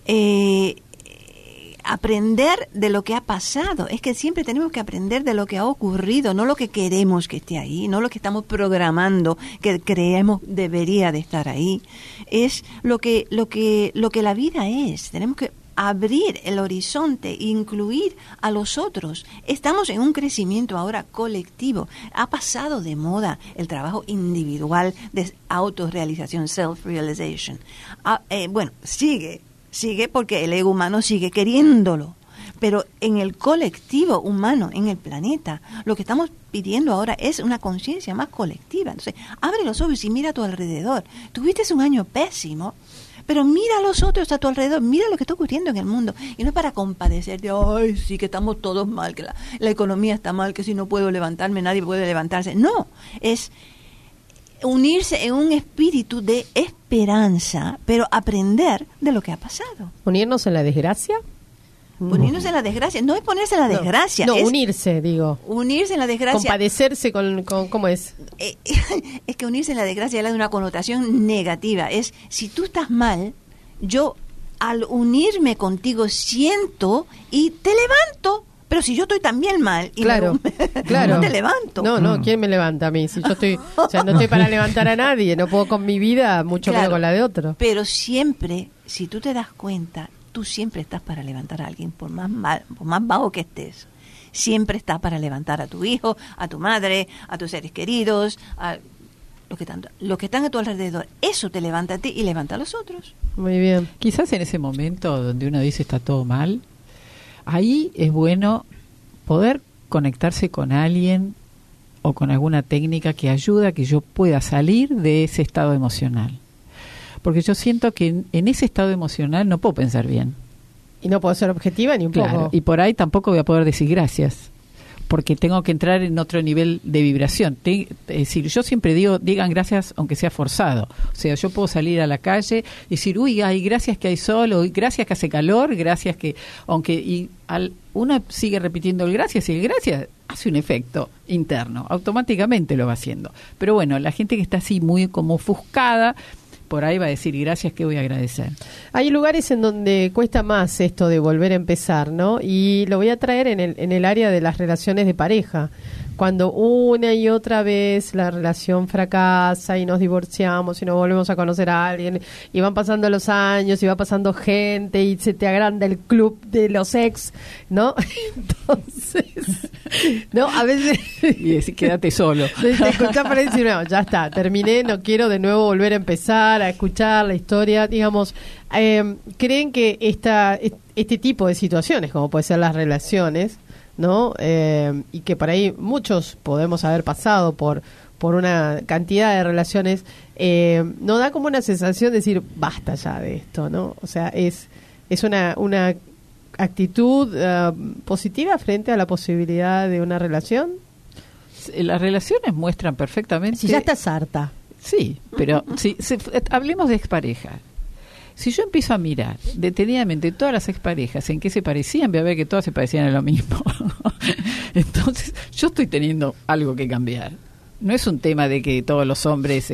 Speaker 6: aprender de lo que ha pasado. Es que siempre tenemos que aprender de lo que ha ocurrido, no lo que queremos que esté ahí, no lo que estamos programando que creemos debería de estar ahí. Es lo que la vida es. Tenemos que abrir el horizonte, incluir a los otros. Estamos en un crecimiento ahora colectivo. Ha pasado de moda el trabajo individual de autorrealización, self-realization. Bueno, sigue porque el ego humano sigue queriéndolo. Pero en el colectivo humano, en el planeta, lo que estamos pidiendo ahora es una conciencia más colectiva. Entonces, abre los ojos y mira a tu alrededor. Tuviste un año pésimo, pero mira a los otros a tu alrededor, mira lo que está ocurriendo en el mundo. Y no es para compadecerte, ay, sí, que estamos todos mal, que la economía está mal, que si no puedo levantarme, nadie puede levantarse. No, es unirse en un espíritu de esperanza, pero aprender de lo que ha pasado.
Speaker 3: ¿Unirnos en la desgracia?
Speaker 6: Unirnos en la desgracia, no es ponerse en la desgracia.
Speaker 3: No,
Speaker 6: es
Speaker 3: unirse, digo.
Speaker 6: unirse en la desgracia.
Speaker 3: Compadecerse con ¿cómo es?
Speaker 6: Es que unirse en la desgracia le da una connotación negativa. Es, si tú estás mal, yo al unirme contigo siento y te levanto. Pero si yo estoy también mal y
Speaker 3: Claro, claro.
Speaker 6: no te levanto.
Speaker 3: No, ¿quién me levanta a mí? Si yo estoy, o sea, no estoy para levantar a nadie, no puedo con mi vida, mucho
Speaker 6: Claro,
Speaker 3: menos con la de otro.
Speaker 6: Pero siempre, si tú te das cuenta, tú siempre estás para levantar a alguien, por más bajo que estés. Siempre estás para levantar a tu hijo, a tu madre, a tus seres queridos, a lo que están a tu alrededor. Eso te levanta a ti y levanta a los otros.
Speaker 3: Muy bien.
Speaker 5: Quizás en ese momento donde uno dice está todo mal, ahí es bueno poder conectarse con alguien o con alguna técnica que ayude a que yo pueda salir de ese estado emocional. Porque yo siento que en ese estado emocional no puedo pensar bien.
Speaker 3: Y no puedo ser objetiva ni un poco.
Speaker 5: Y por ahí tampoco voy a poder decir gracias, porque tengo que entrar en otro nivel de vibración. Es decir, yo siempre digan gracias aunque sea forzado. O sea, yo puedo salir a la calle y decir, uy, ay, gracias que hay sol, o gracias que hace calor, gracias que... uno sigue repitiendo el gracias y el gracias hace un efecto interno, automáticamente lo va haciendo. Pero bueno, la gente que está así muy como ofuscada, por ahí va a decir gracias, que voy a agradecer.
Speaker 3: Hay lugares en donde cuesta más esto de volver a empezar, ¿no? Y lo voy a traer en el área de las relaciones de pareja. Cuando una y otra vez la relación fracasa y nos divorciamos y nos volvemos a conocer a alguien y van pasando los años y va pasando gente y se te agranda el club de los ex, ¿no? Entonces, ¿no? A veces...
Speaker 5: Y decir, quédate solo.
Speaker 3: Te escuchás para decir, no, ya está, terminé, no quiero de nuevo volver a empezar a escuchar la historia, digamos. ¿Creen que este tipo de situaciones, como puede ser las relaciones, ¿no? Y que por ahí muchos podemos haber pasado por una cantidad de relaciones, nos da como una sensación de decir, basta ya de esto, ¿no? O sea, es una actitud positiva frente a la posibilidad de una relación.
Speaker 5: Las relaciones muestran perfectamente...
Speaker 3: Si ya estás harta.
Speaker 5: Sí, pero hablemos de expareja. Si yo empiezo a mirar detenidamente todas las exparejas en qué se parecían, voy a ver que todas se parecían a lo mismo. Entonces, yo estoy teniendo algo que cambiar. No es un tema de que todos los hombres,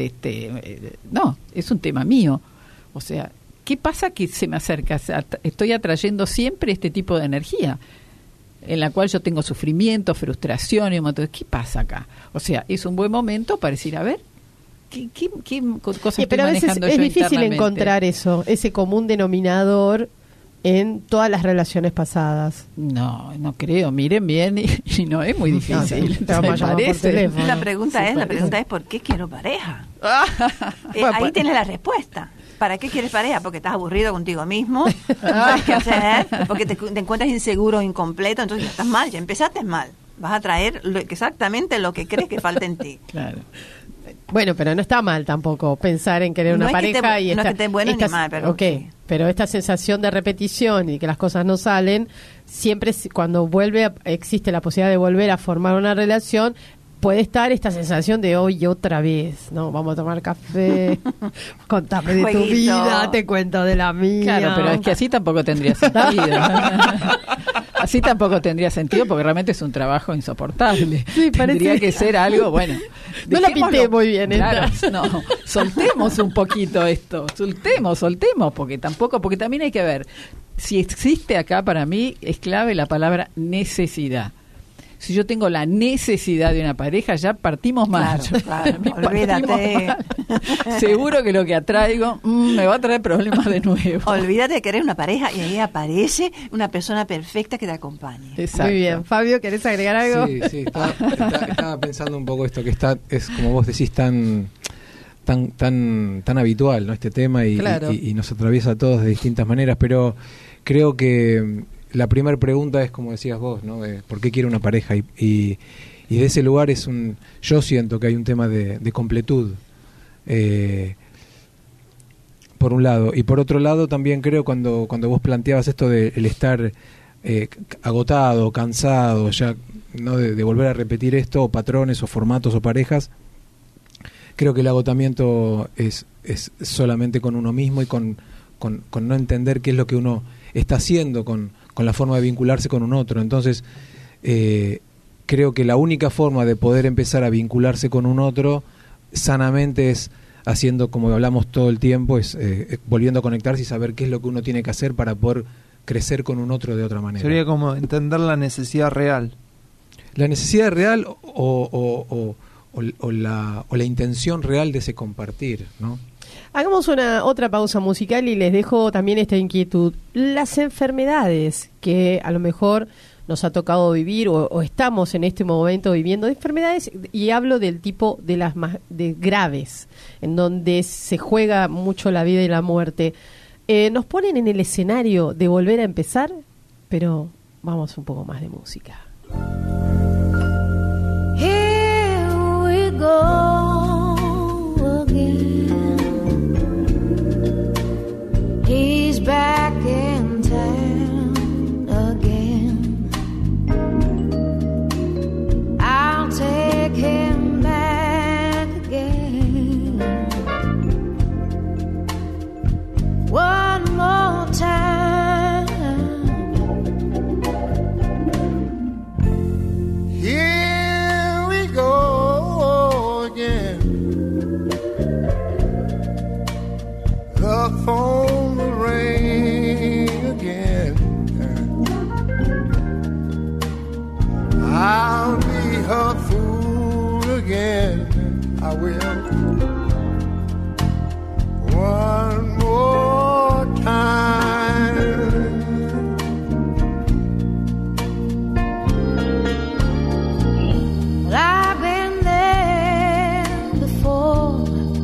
Speaker 5: no, es un tema mío. O sea, ¿qué pasa que se me acerca? Estoy atrayendo siempre este tipo de energía, en la cual yo tengo sufrimiento, frustración y un montón de... ¿Qué pasa acá? O sea, es un buen momento para decir, a ver, ¿Qué cosas estoy
Speaker 3: pero a veces
Speaker 5: manejando
Speaker 3: es
Speaker 5: yo
Speaker 3: difícil
Speaker 5: internamente?
Speaker 3: encontrar ese común denominador en todas las relaciones pasadas.
Speaker 5: No creo. Miren bien y no es muy difícil.
Speaker 3: Te vamos a llamar por teléfono.
Speaker 6: La pregunta es ¿por qué quiero pareja?
Speaker 3: Bueno,
Speaker 6: ahí
Speaker 3: pues-
Speaker 6: tienes la respuesta. ¿Para qué quieres pareja? Porque estás aburrido contigo mismo, no sabes qué hacer, porque te encuentras inseguro o incompleto, entonces ya estás mal, ya empezaste mal. Vas a traer exactamente lo que crees que falta en ti.
Speaker 5: Claro.
Speaker 3: Bueno, pero no está mal tampoco pensar en querer
Speaker 6: No
Speaker 3: una
Speaker 6: es que
Speaker 3: pareja
Speaker 6: esté-
Speaker 3: y
Speaker 6: no es
Speaker 3: esta,
Speaker 6: que esté bueno ni mal, pero
Speaker 3: okay,
Speaker 6: sí.
Speaker 3: pero esta sensación de repetición y que las cosas no salen, siempre cuando existe la posibilidad de volver a formar una relación, puede estar esta sensación de hoy otra vez, ¿no? Vamos a tomar café, contame de tu
Speaker 6: Jueguito.
Speaker 3: vida, te cuento de la mía.
Speaker 5: Claro, pero es que así tampoco tendría sentido. Así tampoco tendría sentido porque realmente es un trabajo insoportable.
Speaker 3: Sí, parece-
Speaker 5: Tendría que ser algo, bueno.
Speaker 3: No la
Speaker 5: dejémoslo.
Speaker 3: pinté muy bien,
Speaker 5: Claro,
Speaker 3: esta.
Speaker 5: no, soltemos un poquito esto, soltemos, porque también hay que ver, si existe acá para mí, es clave la palabra necesidad. Si yo tengo la necesidad de una pareja, ya partimos mal.
Speaker 6: Claro,
Speaker 5: Partimos
Speaker 6: olvídate.
Speaker 5: mal. Seguro que lo que atraigo me va a traer problemas de nuevo.
Speaker 6: Olvídate de querer una pareja y ahí aparece una persona perfecta que te acompañe.
Speaker 5: Exacto.
Speaker 3: Muy bien. Fabio, ¿querés agregar algo?
Speaker 4: Sí, estaba pensando un poco esto, que es como vos decís, tan habitual, ¿no? Este tema
Speaker 3: Claro.
Speaker 4: y nos atraviesa a todos de distintas maneras, pero creo que la primera pregunta es, como decías vos, ¿no? ¿Por qué quiero una pareja? Y de ese lugar yo siento que hay un tema de completud, por un lado, y por otro lado también creo cuando vos planteabas esto de el estar agotado, cansado, ya no de volver a repetir esto, o patrones o formatos o parejas, creo que el agotamiento es solamente con uno mismo y con no entender qué es lo que uno está haciendo con la forma de vincularse con un otro. Entonces, creo que la única forma de poder empezar a vincularse con un otro sanamente es haciendo, como hablamos todo el tiempo, es volviendo a conectarse y saber qué es lo que uno tiene que hacer para poder crecer con un otro de otra manera.
Speaker 7: Sería como entender la necesidad real.
Speaker 4: La necesidad real o la intención real de ese compartir, ¿no?
Speaker 3: Hagamos otra pausa musical y les dejo también esta inquietud. Las enfermedades que a lo mejor nos ha tocado vivir o estamos en este momento viviendo, de enfermedades, y hablo del tipo de las más graves, en donde se juega mucho la vida y la muerte, nos ponen en el escenario de volver a empezar, pero vamos un poco más de música.
Speaker 8: Here we go again. He's back in town again. I'll take him back again. One more time.
Speaker 9: Here we go again. The phone will ring again. I'll be her fool again. I will. One more time.
Speaker 8: Well, I've been there before,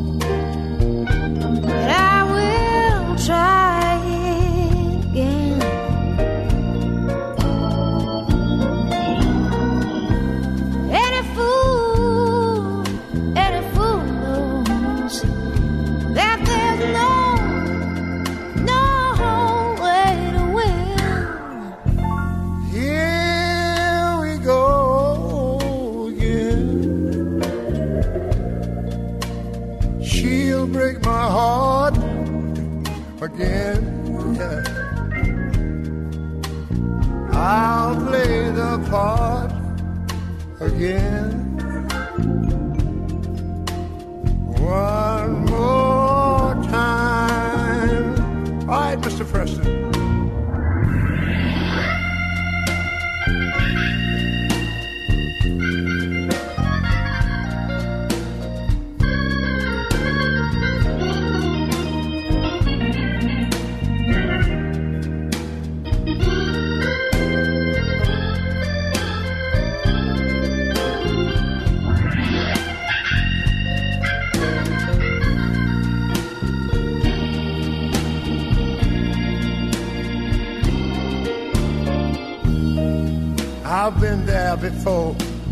Speaker 8: but I will try it again. Any fool knows that there's no way to win.
Speaker 9: Here we go again. She'll break my heart again. Yeah. I'll play the part again. One more time. All right, Mr. Preston. I've been there before.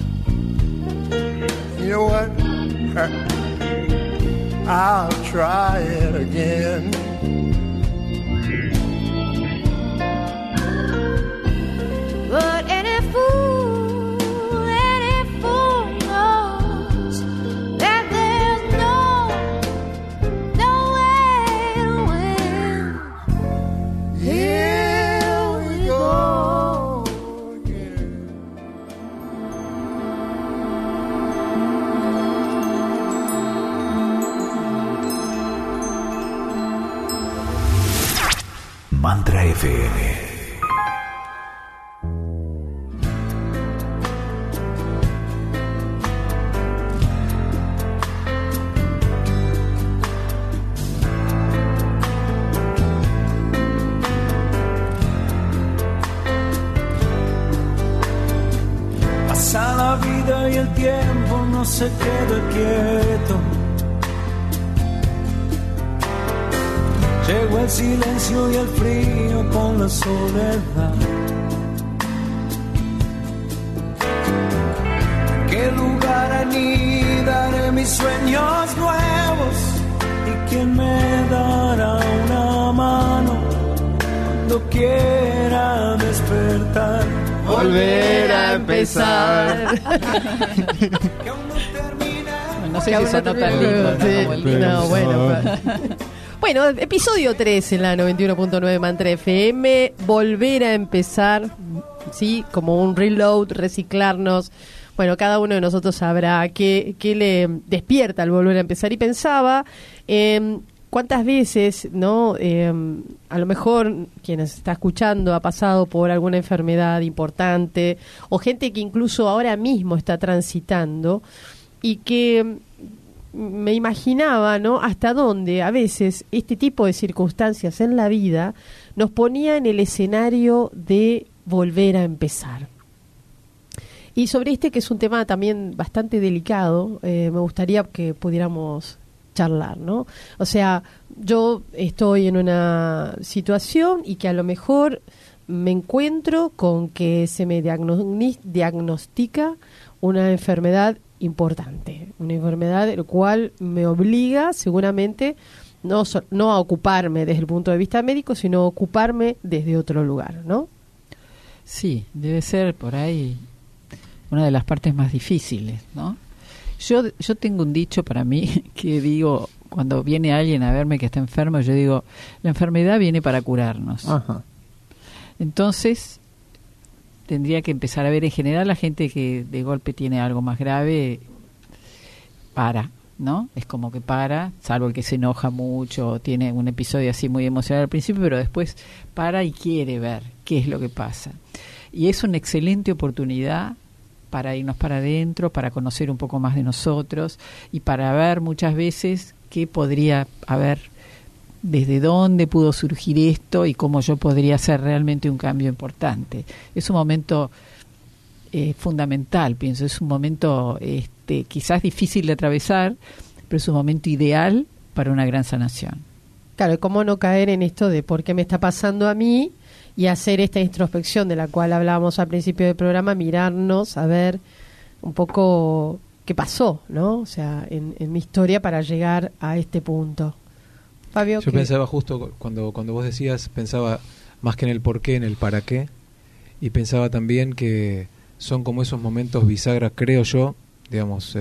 Speaker 9: You know what? I'll try it again.
Speaker 8: But any fool knows that there's no way to win.
Speaker 9: Here we go again.
Speaker 1: Mantra FM.
Speaker 2: Pasa la vida y el tiempo no se queda quieto. Llegó el silencio y el frío con la soledad. ¿En qué lugar anidaré mis sueños nuevos? ¿Y quién me dará una mano cuando quiera despertar?
Speaker 3: Volver a empezar.
Speaker 2: Que aún no termina
Speaker 5: No sé
Speaker 3: Que
Speaker 5: si
Speaker 3: aún no
Speaker 5: sonó tan
Speaker 3: terminó.
Speaker 5: lindo, ¿no?
Speaker 3: Sí.
Speaker 5: Como el lindo.
Speaker 3: No, bueno. Bueno, episodio 3 en la 91.9 Mantra FM. Volver a empezar, ¿sí? Como un reload, reciclarnos. Bueno, cada uno de nosotros sabrá qué le despierta al volver a empezar. Y pensaba, ¿cuántas veces, no? A lo mejor quien nos está escuchando ha pasado por alguna enfermedad importante o gente que incluso ahora mismo está transitando y que me imaginaba, ¿no? Hasta dónde a veces este tipo de circunstancias en la vida nos ponía en el escenario de volver a empezar. Y sobre este, que es un tema también bastante delicado, me gustaría que pudiéramos charlar, ¿no? O sea, yo estoy en una situación y que a lo mejor me encuentro con que se me diagnostica una enfermedad importante, una enfermedad el cual me obliga seguramente no a ocuparme desde el punto de vista médico, sino a ocuparme desde otro lugar, ¿no?
Speaker 5: Sí, debe ser por ahí una de las partes más difíciles, ¿no? Yo tengo un dicho para mí que digo, cuando viene alguien a verme que está enfermo, yo digo, la enfermedad viene para curarnos.
Speaker 7: Ajá.
Speaker 5: Entonces, tendría que empezar a ver en general la gente que de golpe tiene algo más grave, para, ¿no? Es como que para, salvo el que se enoja mucho, o tiene un episodio así muy emocional al principio, pero después para y quiere ver qué es lo que pasa. Y es una excelente oportunidad para irnos para adentro, para conocer un poco más de nosotros y para ver muchas veces qué podría haber, desde dónde pudo surgir esto y cómo yo podría hacer realmente un cambio importante. Es un momento fundamental, pienso, es un momento quizás difícil de atravesar, pero es un momento ideal para una gran sanación.
Speaker 3: Claro, ¿cómo no caer en esto de por qué me está pasando a mí? Y hacer esta introspección de la cual hablábamos al principio del programa, mirarnos, a ver un poco qué pasó, ¿no? O sea, en mi historia para llegar a este punto. Fabio,
Speaker 4: yo pensaba justo cuando vos decías, pensaba más que en el por qué, en el para qué, y pensaba también que son como esos momentos bisagras, creo yo, digamos,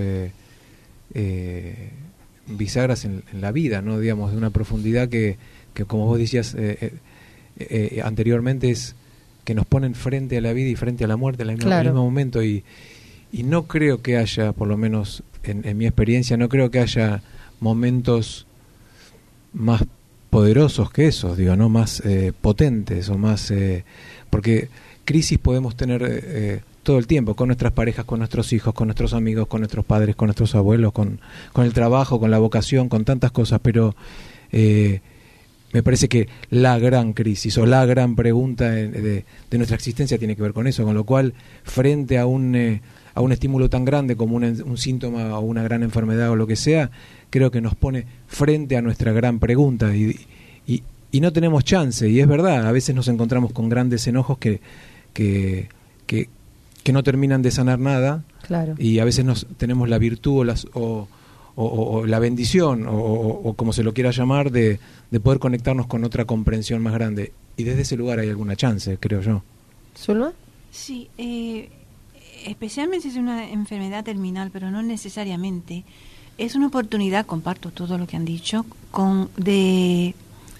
Speaker 4: bisagras en la vida, ¿no? Digamos, de una profundidad que como vos decías anteriormente, es que nos ponen frente a la vida y frente a la muerte en el mismo momento, y no creo que haya, por lo menos en mi experiencia, no creo que haya momentos más poderosos que esos, digo, no más potentes o más porque crisis podemos tener todo el tiempo, con nuestras parejas, con nuestros hijos, con nuestros amigos, con nuestros padres, con nuestros abuelos, con el trabajo, con la vocación, con tantas cosas, pero me parece que la gran crisis o la gran pregunta de nuestra existencia tiene que ver con eso, con lo cual, frente a un estímulo tan grande como un síntoma o una gran enfermedad o lo que sea, creo que nos pone frente a nuestra gran pregunta y no tenemos chance, y es verdad, a veces nos encontramos con grandes enojos que no terminan de sanar nada,
Speaker 3: claro.
Speaker 4: Y a veces tenemos la virtud o la bendición o como se lo quiera llamar de poder conectarnos con otra comprensión más grande, y desde ese lugar hay alguna chance, creo yo.
Speaker 3: ¿Zulma?
Speaker 6: Sí, especialmente si es una enfermedad terminal, pero no necesariamente. Es una oportunidad, comparto todo lo que han dicho, de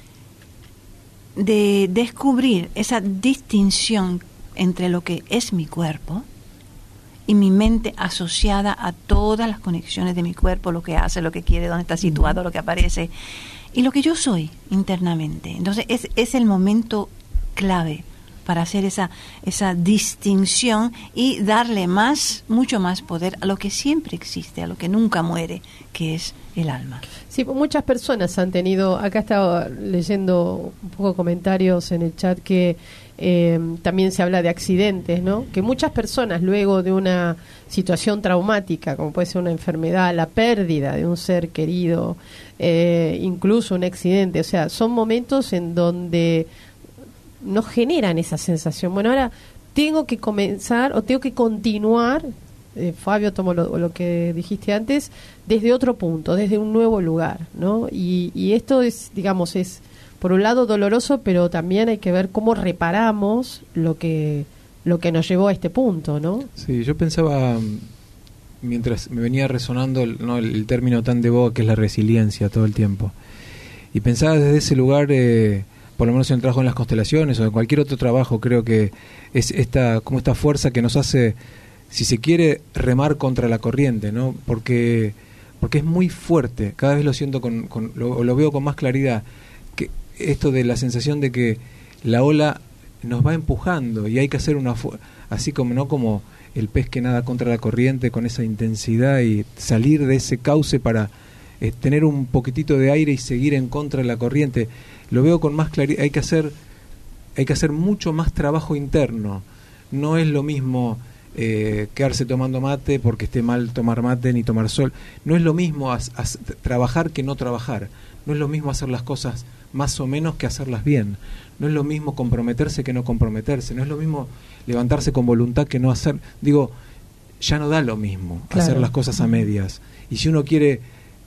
Speaker 6: descubrir esa distinción entre lo que es mi cuerpo y mi mente asociada a todas las conexiones de mi cuerpo, lo que hace, lo que quiere, dónde está situado, lo que aparece, y lo que yo soy internamente. Entonces es el momento clave para hacer esa distinción y darle mucho más poder a lo que siempre existe, a lo que nunca muere, que es el alma.
Speaker 3: Sí, muchas personas han tenido, acá estaba leyendo un poco comentarios en el chat que también se habla de accidentes, ¿no? Que muchas personas luego de una situación traumática, como puede ser una enfermedad, la pérdida de un ser querido, incluso un accidente, o sea, son momentos en donde nos generan esa sensación. Bueno, ahora tengo que comenzar o tengo que continuar, Fabio, tomo lo que dijiste antes, desde otro punto, desde un nuevo lugar, ¿no? Y esto es, digamos, es por un lado doloroso, pero también hay que ver cómo reparamos lo que nos llevó a este punto, ¿no?
Speaker 4: Sí, yo pensaba, mientras me venía resonando el término tan de boga que es la resiliencia todo el tiempo. Y pensaba desde ese lugar, por lo menos en el trabajo en las constelaciones o en cualquier otro trabajo, creo que es esta fuerza que nos hace, si se quiere, remar contra la corriente, ¿no? Porque es muy fuerte, cada vez lo siento lo veo con más claridad, que esto de la sensación de que la ola nos va empujando y hay que hacer así como el pez que nada contra la corriente con esa intensidad y salir de ese cauce para tener un poquitito de aire y seguir en contra de la corriente. Lo veo con más claridad. Hay que hacer mucho más trabajo interno. No es lo mismo quedarse tomando mate porque esté mal tomar mate ni tomar sol. No es lo mismo trabajar que no trabajar. No es lo mismo hacer las cosas más o menos que hacerlas bien. No es lo mismo comprometerse que no comprometerse. No es lo mismo levantarse con voluntad que no hacer. Digo, ya no da lo mismo hacer las cosas a medias. Y si uno quiere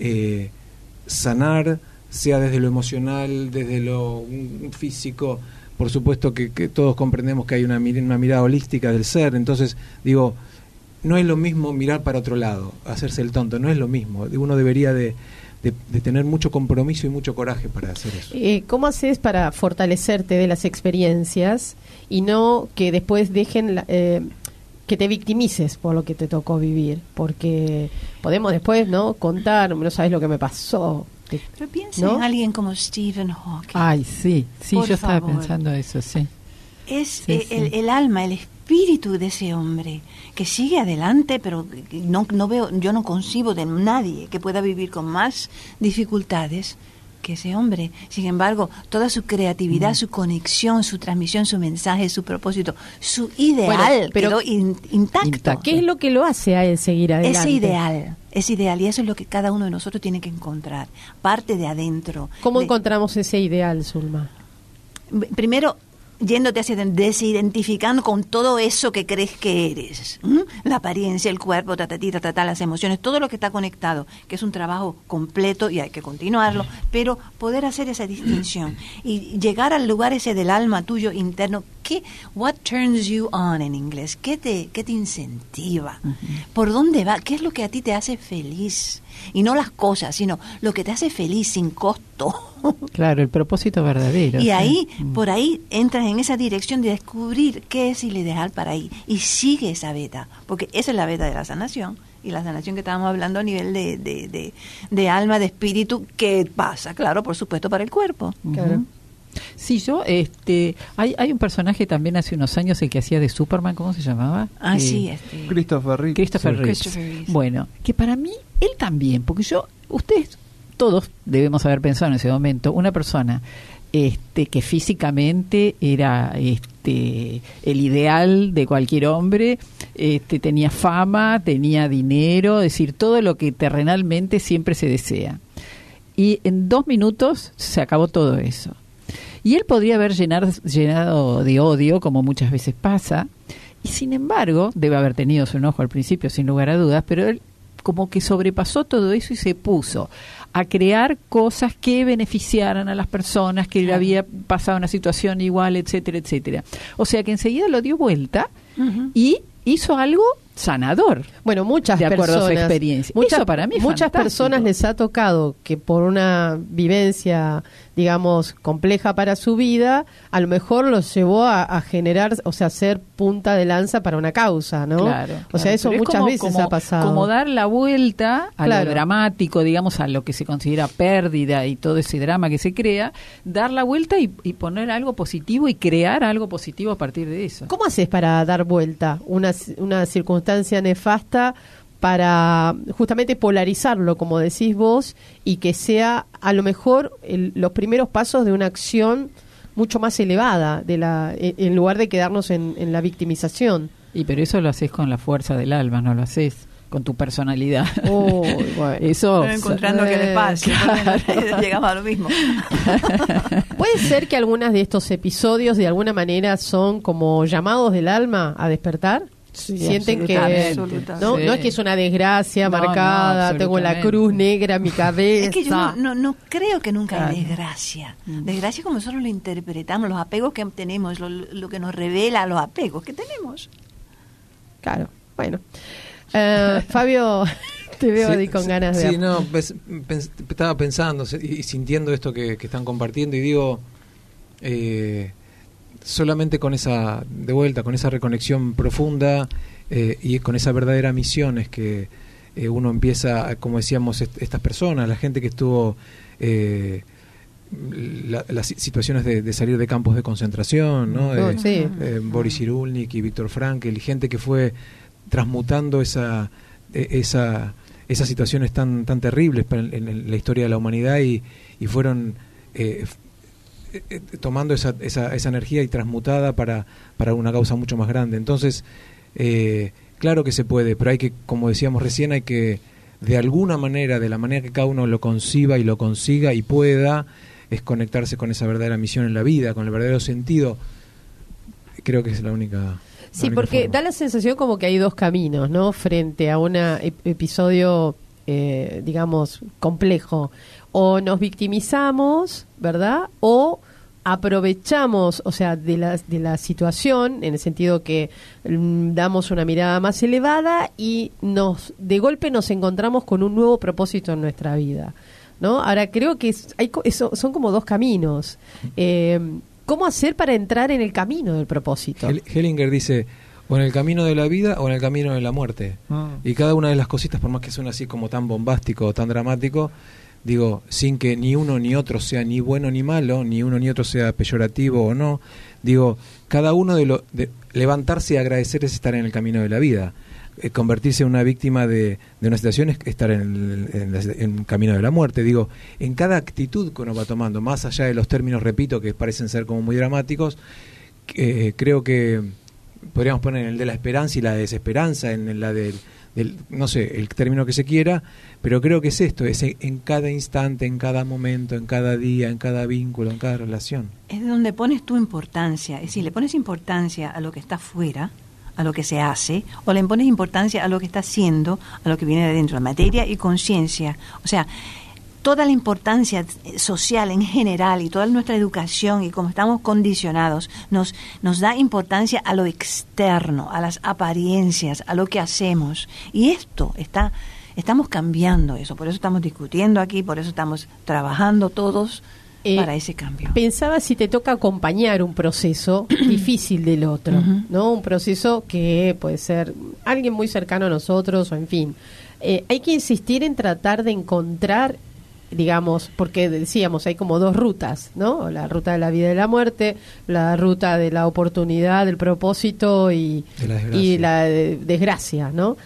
Speaker 4: sanar, sea desde lo emocional, desde lo físico, por supuesto que todos comprendemos que hay una mirada holística del ser. Entonces, digo, no es lo mismo mirar para otro lado, hacerse el tonto, no es lo mismo. Uno debería de tener mucho compromiso y mucho coraje para hacer eso.
Speaker 3: ¿Cómo haces para fortalecerte de las experiencias y no que después dejen que te victimices por lo que te tocó vivir? Porque podemos después, ¿no?, contar, no sabes lo que me pasó.
Speaker 6: Pero piensa en alguien como Stephen Hawking.
Speaker 5: Ay, sí, yo estaba pensando eso, sí.
Speaker 6: Es el alma, el espíritu de ese hombre que sigue adelante, pero yo no concibo de nadie que pueda vivir con más dificultades que ese hombre. Sin embargo, toda su creatividad, su conexión, su transmisión, su mensaje, su propósito, su ideal quedó intacto.
Speaker 3: ¿Qué es lo que lo hace a él seguir adelante?
Speaker 6: Es ideal, y eso es lo que cada uno de nosotros tiene que encontrar, parte de adentro.
Speaker 3: ¿Cómo encontramos ese ideal, Zulma?
Speaker 6: Primero, yéndote hacia desidentificando con todo eso que crees que eres, la apariencia, el cuerpo, las emociones, todo lo que está conectado, que es un trabajo completo y hay que continuarlo, pero poder hacer esa distinción y llegar al lugar ese del alma tuyo interno. What turns you on en inglés? ¿Qué te incentiva? ¿Por dónde va? ¿Qué es lo que a ti te hace feliz? Y no las cosas, sino lo que te hace feliz sin costo.
Speaker 5: Claro, el propósito verdadero.
Speaker 6: Y ahí, por ahí, entras en esa dirección de descubrir qué es el ideal para ahí. Y sigue esa beta, porque esa es la beta de la sanación. Y la sanación que estábamos hablando a nivel de alma, de espíritu, que pasa, claro, por supuesto, para el cuerpo.
Speaker 3: Claro.
Speaker 5: Sí, hay un personaje también hace unos años, el que hacía de Superman, ¿cómo se llamaba?
Speaker 7: Christopher
Speaker 5: Reeve. Bueno, que para mí, él también, porque ustedes todos debemos haber pensado en ese momento, una persona que físicamente era el ideal de cualquier hombre, tenía fama, tenía dinero, es decir, todo lo que terrenalmente siempre se desea. Y en 2 minutos se acabó todo eso. Y él podría haber llenado de odio, como muchas veces pasa, y sin embargo, debe haber tenido su enojo al principio, sin lugar a dudas, pero él como que sobrepasó todo eso y se puso a crear cosas que beneficiaran a las personas, que le había pasado una situación igual, etcétera, etcétera. O sea que enseguida lo dio vuelta y hizo algo sanador.
Speaker 3: Bueno, muchas
Speaker 5: de acuerdo
Speaker 3: personas,
Speaker 5: a su experiencia.
Speaker 3: Eso
Speaker 5: para mí es
Speaker 3: muchas
Speaker 5: fantástico.
Speaker 3: personas les ha tocado que por una vivencia, digamos, compleja para su vida, a lo mejor los llevó a generar, o sea, ser punta de lanza para una causa, ¿no?
Speaker 5: Claro.
Speaker 3: O sea, eso
Speaker 5: pero
Speaker 3: muchas veces ha pasado.
Speaker 5: Como dar la vuelta a lo dramático, digamos, a lo que se considera pérdida y todo ese drama que se crea, dar la vuelta y poner algo positivo y crear algo positivo a partir de eso.
Speaker 3: ¿Cómo haces para dar vuelta una circunstancia nefasta para justamente polarizarlo, como decís vos, y que sea a lo mejor los primeros pasos de una acción mucho más elevada en lugar de quedarnos en la victimización?
Speaker 5: Pero eso lo haces con la fuerza del alma, no lo haces con tu personalidad.
Speaker 3: Bueno.
Speaker 6: Eso encontrando aquel espacio, claro. Llegamos a lo mismo.
Speaker 3: ¿Puede ser que algunas de estos episodios de alguna manera son como llamados del alma a despertar?
Speaker 5: Sí,
Speaker 3: sienten que no es que es una desgracia marcada, tengo la cruz negra en mi cabeza.
Speaker 6: Es que yo no creo que nunca hay desgracia. Desgracia como nosotros lo interpretamos, los apegos que tenemos, lo que nos revela los apegos que tenemos.
Speaker 3: Claro, bueno. Fabio, te veo ahí con ganas de...
Speaker 4: Sí, no, estaba pensando y sintiendo esto que están compartiendo y digo, solamente con esa, de vuelta, con esa reconexión profunda y con esa verdadera misión es que uno empieza, como decíamos, estas personas, la gente que estuvo... las situaciones de salir de campos de concentración, ¿no?
Speaker 3: Sí.
Speaker 4: Boris Cyrulnik y Viktor Frankl, y gente que fue transmutando esas situaciones tan terribles en la historia de la humanidad y fueron tomando esa energía y transmutada para una causa mucho más grande. Entonces, claro que se puede, pero hay que, como decíamos recién, hay que de alguna manera, de la manera que cada uno lo conciba y lo consiga y pueda, es conectarse con esa verdadera misión en la vida, con el verdadero sentido. Creo que es la única...
Speaker 3: Sí, porque forma. Da la sensación como que hay dos caminos, ¿no? Frente a un episodio, digamos, complejo. O nos victimizamos, ¿verdad? O aprovechamos, o sea, de la situación, en el sentido que damos una mirada más elevada y de golpe nos encontramos con un nuevo propósito en nuestra vida, ¿no? Ahora creo que son como dos caminos. ¿Cómo hacer para entrar en el camino del propósito?
Speaker 4: Hellinger dice, o en el camino de la vida o en el camino de la muerte. Y cada una de las cositas, por más que suene así como tan bombástico o tan dramático, digo, sin que ni uno ni otro sea ni bueno ni malo, ni uno ni otro sea peyorativo o no, digo, cada uno de levantarse y agradecer es estar en el camino de la vida. Convertirse en una víctima de una situación es estar en el camino de la muerte. Digo, en cada actitud que uno va tomando, más allá de los términos, repito, que parecen ser como muy dramáticos, creo que podríamos poner en el de la esperanza y la desesperanza, en la del no sé, el término que se quiera, pero creo que es esto, es en cada instante, en cada momento, en cada día, en cada vínculo, en cada relación.
Speaker 6: Es donde pones tu importancia, es decir, le pones importancia a lo que está fuera, a lo que se hace, o le pones importancia a lo que está haciendo, a lo que viene de dentro, materia y conciencia. O sea, toda la importancia social en general y toda nuestra educación y cómo estamos condicionados nos da importancia a lo externo, a las apariencias, a lo que hacemos. Y estamos cambiando eso, por eso estamos discutiendo aquí, por eso estamos trabajando todos para ese cambio.
Speaker 3: Pensaba si te toca acompañar un proceso difícil del otro, ¿no? Un proceso que puede ser alguien muy cercano a nosotros o en fin. Hay que insistir en tratar de encontrar, digamos, porque decíamos, hay como dos rutas, ¿no? La ruta de la vida y de la muerte, la ruta de la oportunidad, del propósito y la desgracia, ¿no?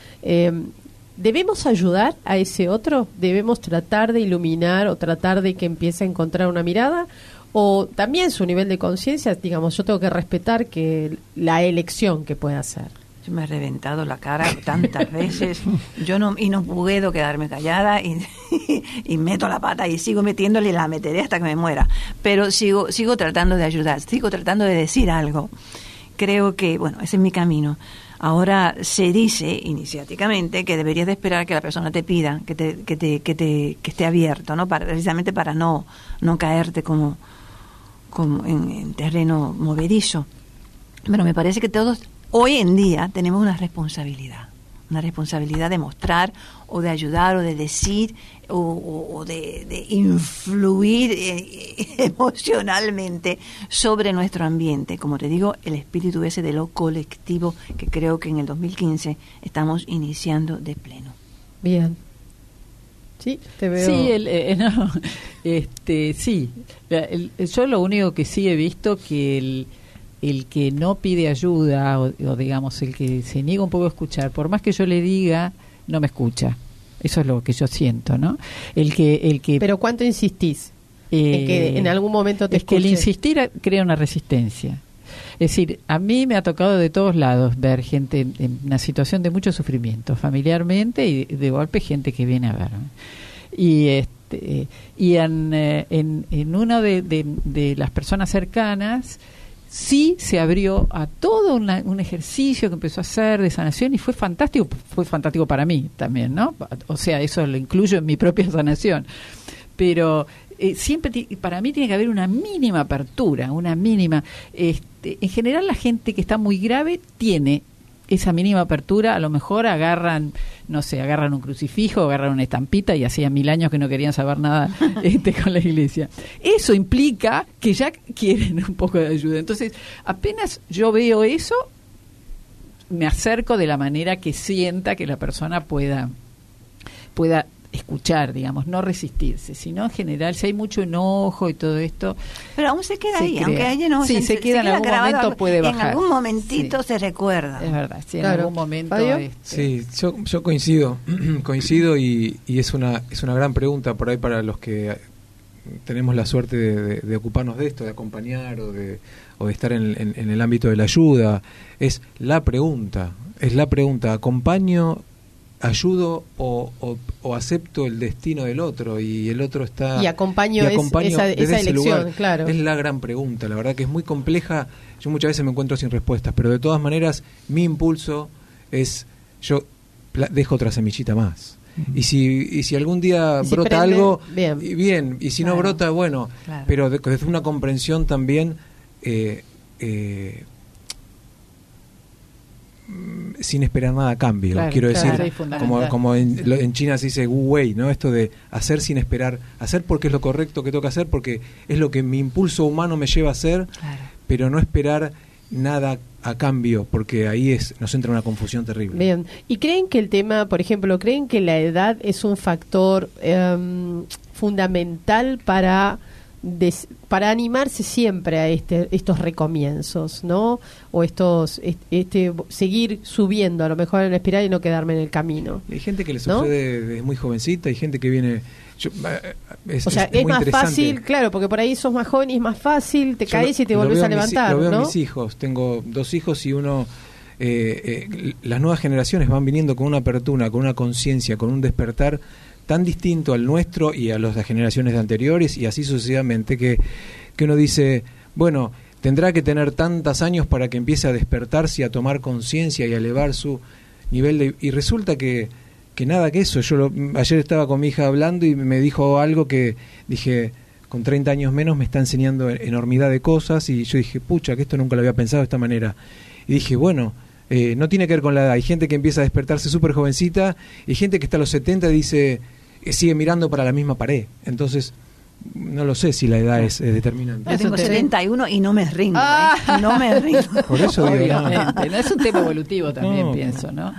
Speaker 3: ¿Debemos ayudar a ese otro? ¿Debemos tratar de iluminar o tratar de que empiece a encontrar una mirada? ¿O también su nivel de conciencia, digamos, yo tengo que respetar que la elección que pueda hacer?
Speaker 6: Yo me he reventado la cara tantas veces, y no puedo quedarme callada y meto la pata y sigo metiéndole y la meteré hasta que me muera. Pero sigo tratando de ayudar, sigo tratando de decir algo. Creo que, bueno, ese es mi camino. Ahora se dice iniciáticamente que deberías de esperar que la persona te pida, que esté abierto, ¿no? Precisamente para no caerte como en terreno movedizo. Pero me parece que todos hoy en día tenemos una responsabilidad de mostrar o de ayudar o de decir o de influir emocionalmente sobre nuestro ambiente. Como te digo, el espíritu ese de lo colectivo que creo que en el 2015 estamos iniciando de pleno.
Speaker 3: Bien. Sí, te veo.
Speaker 5: Sí, sí. Yo lo único que sí he visto que el que no pide ayuda o digamos el que se niega un poco a escuchar, por más que yo le diga, no me escucha. Eso es lo que yo siento, ¿no? El que
Speaker 3: Pero ¿cuánto insistís? En que en algún momento te escuche.
Speaker 5: Que el insistir crea una resistencia. Es decir, a mí me ha tocado de todos lados ver gente en una situación de mucho sufrimiento, familiarmente, y de golpe gente que viene a ver. Y en una de las personas cercanas sí se abrió a todo un ejercicio que empezó a hacer de sanación y fue fantástico para mí también, ¿no? O sea, eso lo incluyo en mi propia sanación. Pero siempre para mí tiene que haber una mínima apertura, una mínima. En general la gente que está muy grave tiene esa mínima apertura, a lo mejor agarran un crucifijo, agarran una estampita y hacía 1000 años que no querían saber nada con la iglesia. Eso implica que ya quieren un poco de ayuda. Entonces, apenas yo veo eso, me acerco de la manera que sienta que la persona pueda escuchar, digamos, no resistirse, sino en general, si hay mucho enojo y todo esto...
Speaker 6: Pero aún se queda ahí, aunque haya enojo,
Speaker 5: se queda en algún momento, puede bajar.
Speaker 6: En algún momentito se recuerda.
Speaker 5: Es verdad, sí, en algún momento...
Speaker 4: Sí, yo coincido y es una gran pregunta por ahí para los que tenemos la suerte de ocuparnos de esto, de acompañar o de estar en el ámbito de la ayuda. Es la pregunta, ¿acompaño, ayudo o acepto el destino del otro? Y el otro está...
Speaker 3: Y acompaño esa elección, lugar. Claro.
Speaker 4: Es la gran pregunta, la verdad que es muy compleja. Yo muchas veces me encuentro sin respuestas, pero de todas maneras mi impulso es, yo dejo otra semillita más. Y si algún día brota prende, algo, bien, y si no brota, bueno, pero desde una comprensión también sin esperar nada a cambio, quiero decir, como en China se dice wu wei, ¿no? Esto de hacer sin esperar, hacer porque es lo correcto que tengo que hacer, porque es lo que mi impulso humano me lleva a hacer, pero no esperar nada a cambio, porque ahí nos entra una confusión terrible.
Speaker 3: Bien, ¿y creen que el tema, por ejemplo, creen que la edad es un factor fundamental para animarse siempre a estos recomienzos, ¿no? O seguir subiendo a lo mejor en la espiral y no quedarme en el camino?
Speaker 4: Hay gente que le sucede desde muy jovencita, hay gente que viene...
Speaker 3: es más fácil, claro, porque por ahí sos más joven y es más fácil, te caes y te volvés a levantar,
Speaker 4: lo veo
Speaker 3: ¿no?
Speaker 4: en mis hijos, tengo 2 hijos y uno... las nuevas generaciones van viniendo con una apertura, con una conciencia, con un despertar tan distinto al nuestro y a las generaciones anteriores y así sucesivamente, que uno dice, bueno, tendrá que tener tantos años para que empiece a despertarse y a tomar conciencia y a elevar su nivel de... Y resulta que nada que eso. Ayer estaba con mi hija hablando y me dijo algo que dije, con 30 años menos me está enseñando enormidad de cosas, y yo dije, pucha, que esto nunca lo había pensado de esta manera. Y dije, bueno... no tiene que ver con la edad. Hay gente que empieza a despertarse súper jovencita y gente que está a los 70 y dice, sigue mirando para la misma pared. Entonces, no lo sé si la edad es determinante.
Speaker 6: Yo tengo 71 y no me rindo. No me rindo.
Speaker 4: Por eso digo,
Speaker 5: no es un tema evolutivo también, pienso, ¿no?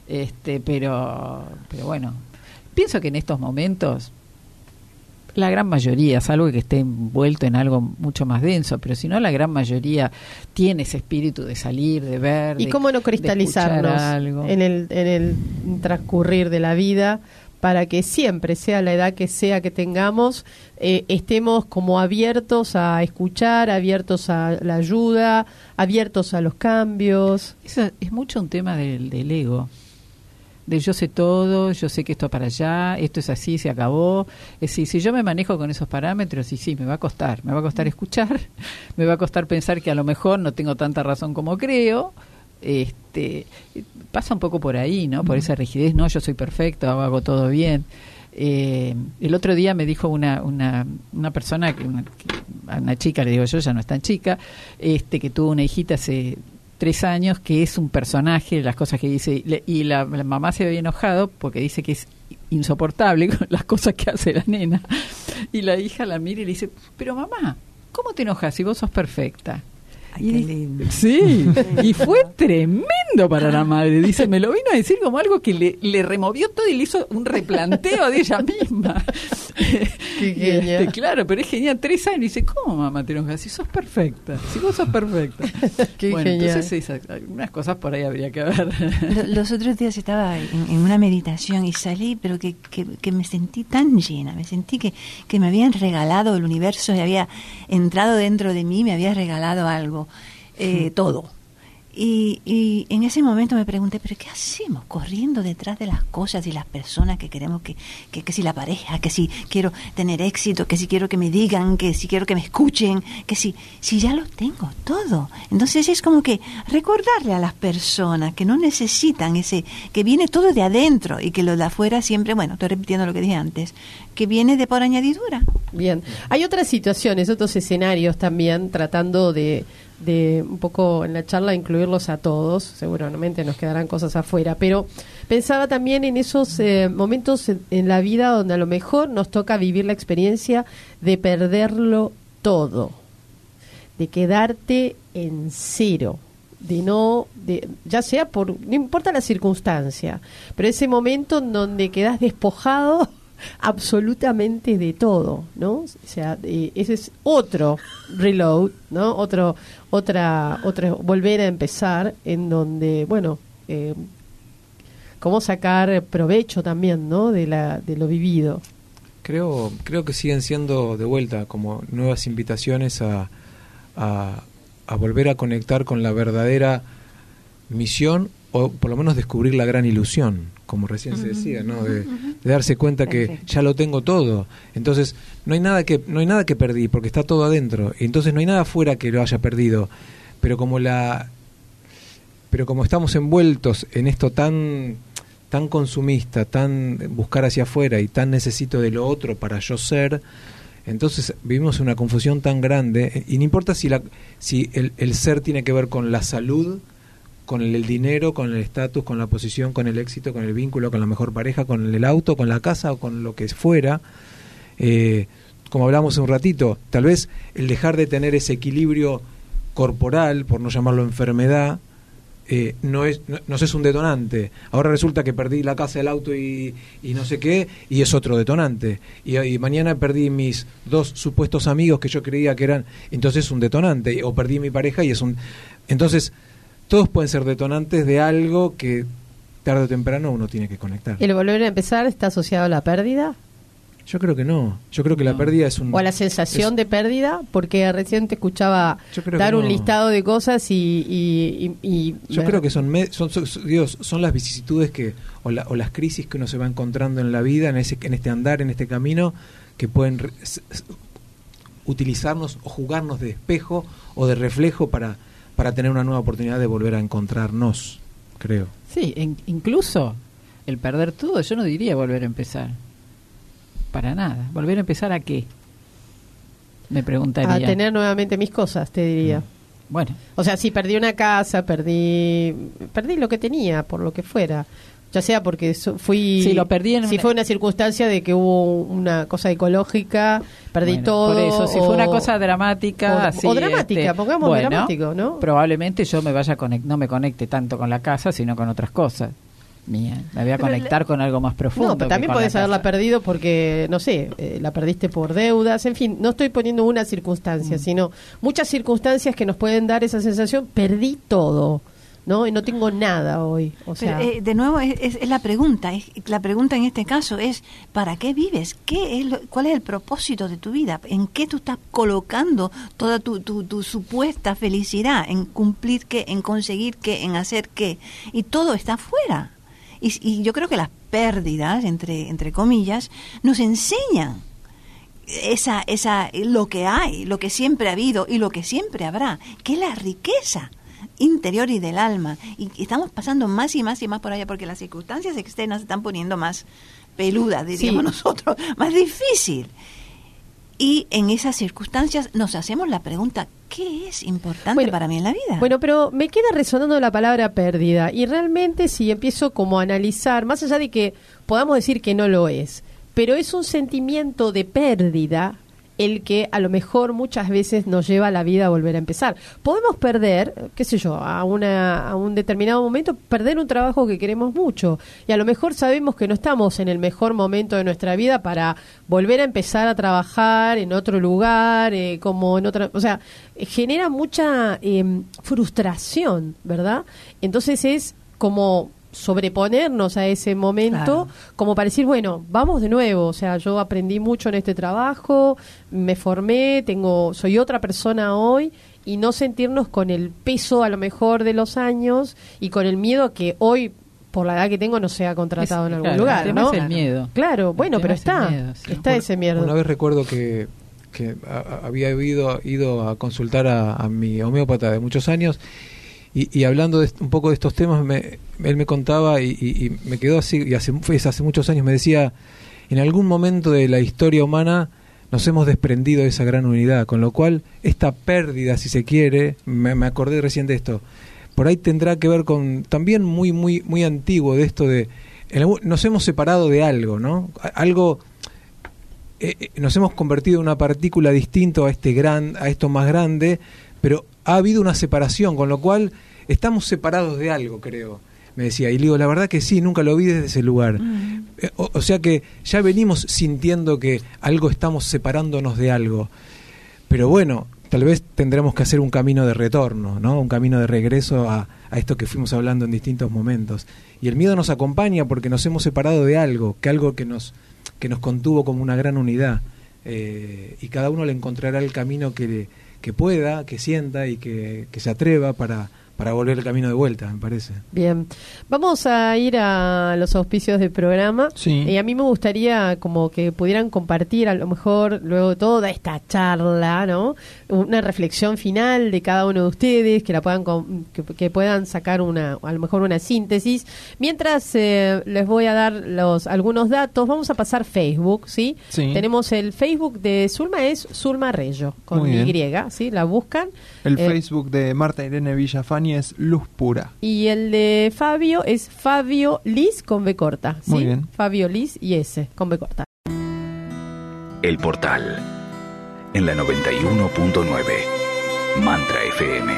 Speaker 5: Pero bueno, pienso que en estos momentos la gran mayoría, salvo que esté envuelto en algo mucho más denso, pero si no, la gran mayoría tiene ese espíritu de salir, de ver. ¿Y
Speaker 3: cómo no cristalizarnos en el transcurrir de la vida para que siempre, sea la edad que sea que tengamos, estemos como abiertos a escuchar, abiertos a la ayuda, abiertos a los cambios?
Speaker 5: Eso es mucho un tema del ego. De yo sé todo, yo sé que esto para allá, esto es así, se acabó. Es decir, si yo me manejo con esos parámetros, y sí, me va a costar escuchar, me va a costar pensar que a lo mejor no tengo tanta razón como creo. Pasa un poco por ahí, ¿no? Por esa rigidez, no, yo soy perfecto, hago todo bien. El otro día me dijo una persona, una chica, le digo yo, ya no es tan chica, que tuvo una hijita hace 3 años, que es un personaje, las cosas que dice, y la mamá se había enojado porque dice que es insoportable las cosas que hace la nena, y la hija la mira y le dice, pero mamá, ¿cómo te enojas si vos sos perfecta?
Speaker 6: Ay, qué lindo.
Speaker 5: Sí, y fue tremendo para la madre. Dice, me lo vino a decir como algo que le removió todo y le hizo un replanteo de ella misma.
Speaker 3: Qué genial.
Speaker 5: Claro, pero es genial. 3 años. Dice, ¿cómo, mamá, te enojas? Si sos perfecta, si vos sos perfecta.
Speaker 3: Qué
Speaker 5: bueno,
Speaker 3: genial.
Speaker 5: Entonces algunas cosas por ahí habría que ver.
Speaker 6: Los otros días estaba en una meditación y salí, pero que me sentí tan llena. Me sentí que me habían regalado el universo, me había entrado dentro de mí, me había regalado algo. Todo. Y en ese momento me pregunté, ¿pero qué hacemos? Corriendo detrás de las cosas y las personas que queremos, que si la pareja, que si quiero tener éxito, que si quiero que me digan, que si quiero que me escuchen, que si ya lo tengo todo. Entonces es como que recordarle a las personas que no necesitan que viene todo de adentro y que lo de afuera siempre, bueno, estoy repitiendo lo que dije antes, que viene de por añadidura.
Speaker 3: Bien. Hay otras situaciones, otros escenarios también tratando de de un poco en la charla incluirlos a todos, seguramente nos quedarán cosas afuera, pero pensaba también en esos momentos en la vida donde a lo mejor nos toca vivir la experiencia de perderlo todo, de quedarte en cero, ya sea no importa la circunstancia, pero ese momento en donde quedas despojado absolutamente de todo, ¿no? O sea, ese es otro reload, ¿no? Otra volver a empezar, en donde, bueno, cómo sacar provecho también, ¿no? De lo vivido.
Speaker 4: Creo que siguen siendo de vuelta como nuevas invitaciones a volver a conectar con la verdadera misión, o por lo menos descubrir la gran ilusión, como recién se decía, ¿no? De darse cuenta que ya lo tengo todo. Entonces no hay nada que perdí, porque está todo adentro. Y entonces no hay nada afuera que lo haya perdido. Pero como estamos envueltos en esto tan consumista, tan buscar hacia afuera y tan necesito de lo otro para yo ser, entonces vivimos una confusión tan grande. Y no importa si el ser tiene que ver con la salud, con el dinero, con el estatus, con la posición, con el éxito, con el vínculo, con la mejor pareja, con el auto, con la casa o con lo que fuera. Como hablábamos hace un ratito, tal vez el dejar de tener ese equilibrio corporal, por no llamarlo enfermedad, no es un detonante. Ahora resulta que perdí la casa, el auto y no sé qué, y es otro detonante. Y mañana perdí mis 2 supuestos amigos que yo creía que eran, entonces es un detonante. O perdí mi pareja y es un... Entonces, todos pueden ser detonantes de algo que tarde o temprano uno tiene que conectar.
Speaker 3: ¿El volver a empezar está asociado a la pérdida?
Speaker 4: Yo creo que no. Yo creo que la pérdida es un...
Speaker 3: ¿O a la sensación de pérdida? Porque recién te escuchaba dar un listado de cosas y
Speaker 4: yo creo que son las vicisitudes o las crisis que uno se va encontrando en la vida, en este andar, en este camino, que pueden utilizarnos o jugarnos de espejo o de reflejo para tener una nueva oportunidad de volver a encontrarnos, creo.
Speaker 5: Sí, incluso el perder todo, yo no diría volver a empezar. Para nada. ¿Volver a empezar a qué? Me preguntaría.
Speaker 3: A tener nuevamente mis cosas, te diría.
Speaker 5: Bueno.
Speaker 3: O sea, si perdí una casa, perdí lo que tenía, por lo que fuera. Ya sea porque
Speaker 5: si lo perdí
Speaker 3: fue una circunstancia de que hubo una cosa ecológica, perdí todo.
Speaker 5: Por eso, si fue una cosa dramática,
Speaker 3: o dramática, pongamos dramático, ¿no?
Speaker 5: Probablemente yo no me conecte tanto con la casa, sino con otras cosas. Me voy a conectar con algo más profundo.
Speaker 3: No, pero también podés haberla perdido porque, no sé, la perdiste por deudas, en fin, no estoy poniendo una circunstancia, sino muchas circunstancias que nos pueden dar esa sensación, perdí todo, ¿no? Y no tengo nada hoy. O sea,
Speaker 6: pero, de nuevo, es la pregunta. La pregunta en este caso es, ¿para qué vives? ¿Cuál es el propósito de tu vida? ¿En qué tú estás colocando toda tu supuesta felicidad? ¿En cumplir qué? ¿En conseguir qué? ¿En hacer qué? Y todo está afuera. Y yo creo que las pérdidas, entre comillas, nos enseñan lo que hay, lo que siempre ha habido y lo que siempre habrá, que es la riqueza interior y del alma. Y estamos pasando más y más y más por allá porque las circunstancias externas se están poniendo más peludas, diríamos nosotros, más difícil. Y en esas circunstancias nos hacemos la pregunta, ¿qué es importante para mí en la vida?
Speaker 3: Bueno, pero me queda resonando la palabra pérdida. Y realmente si empiezo como a analizar, más allá de que podamos decir que no lo es, pero es un sentimiento de pérdida el que a lo mejor muchas veces nos lleva a la vida a volver a empezar. Podemos perder, qué sé yo, a un determinado momento, perder un trabajo que queremos mucho. Y a lo mejor sabemos que no estamos en el mejor momento de nuestra vida para volver a empezar a trabajar en otro lugar, como en otra... O sea, genera mucha frustración, ¿verdad? Entonces es como sobreponernos a ese momento, como para decir, bueno, vamos de nuevo. O sea, yo aprendí mucho en este trabajo, me formé, soy otra persona hoy, y no sentirnos con el peso a lo mejor de los años y con el miedo a que hoy, por la edad que tengo, no sea contratado en algún lugar, ¿no?
Speaker 5: Es el miedo.
Speaker 3: Claro, bueno, pero está ese miedo.
Speaker 4: Una vez recuerdo que había ido a consultar a mi homeópata de muchos años. Y hablando un poco de estos temas, él me contaba y me quedó así, y hace muchos años me decía, en algún momento de la historia humana nos hemos desprendido de esa gran unidad, con lo cual esta pérdida, si se quiere, me acordé recién de esto, por ahí tendrá que ver con también muy antiguo de esto de nos hemos separado de algo, ¿no? Algo nos hemos convertido en una partícula distinta a esto más grande, pero ha habido una separación, con lo cual estamos separados de algo, creo. Me decía, y le digo, la verdad que sí, nunca lo vi desde ese lugar. O sea que ya venimos sintiendo que algo estamos separándonos de algo. Pero bueno, tal vez tendremos que hacer un camino de retorno, ¿no? Un camino de regreso a esto que fuimos hablando en distintos momentos. Y el miedo nos acompaña porque nos hemos separado de algo que nos contuvo como una gran unidad. Y cada uno le encontrará el camino que pueda, que sienta y que se atreva para volver el camino de vuelta, me parece.
Speaker 3: Bien, vamos a ir a los auspicios del programa.
Speaker 7: Sí.
Speaker 3: Y a mí me gustaría como que pudieran compartir a lo mejor luego de toda esta charla, ¿no? Una reflexión final de cada uno de ustedes, que la puedan que puedan sacar a lo mejor una síntesis. Mientras les voy a dar algunos datos, vamos a pasar Facebook, ¿sí?
Speaker 7: Sí.
Speaker 3: Tenemos el Facebook de Zulma, es Zulma Reyo, con
Speaker 7: Muy
Speaker 3: Y,
Speaker 7: bien.
Speaker 3: ¿sí? La buscan.
Speaker 7: El Facebook de Marta Irene Villafani es Luz Pura.
Speaker 3: Y el de Fabio es Fabio Liz con B corta, ¿sí?
Speaker 7: Muy bien.
Speaker 3: Fabio Liz y S con B corta.
Speaker 1: El Portal en la 91.9 Mantra FM.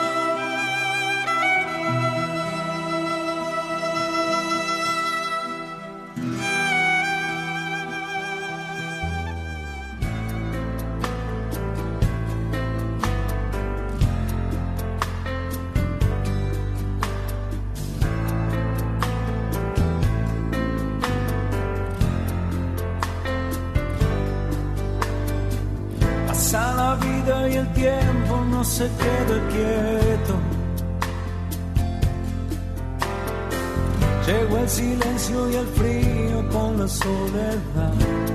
Speaker 2: Pasa la vida y el tiempo no se queda quieto. Llegó el silencio y el frío con la soledad.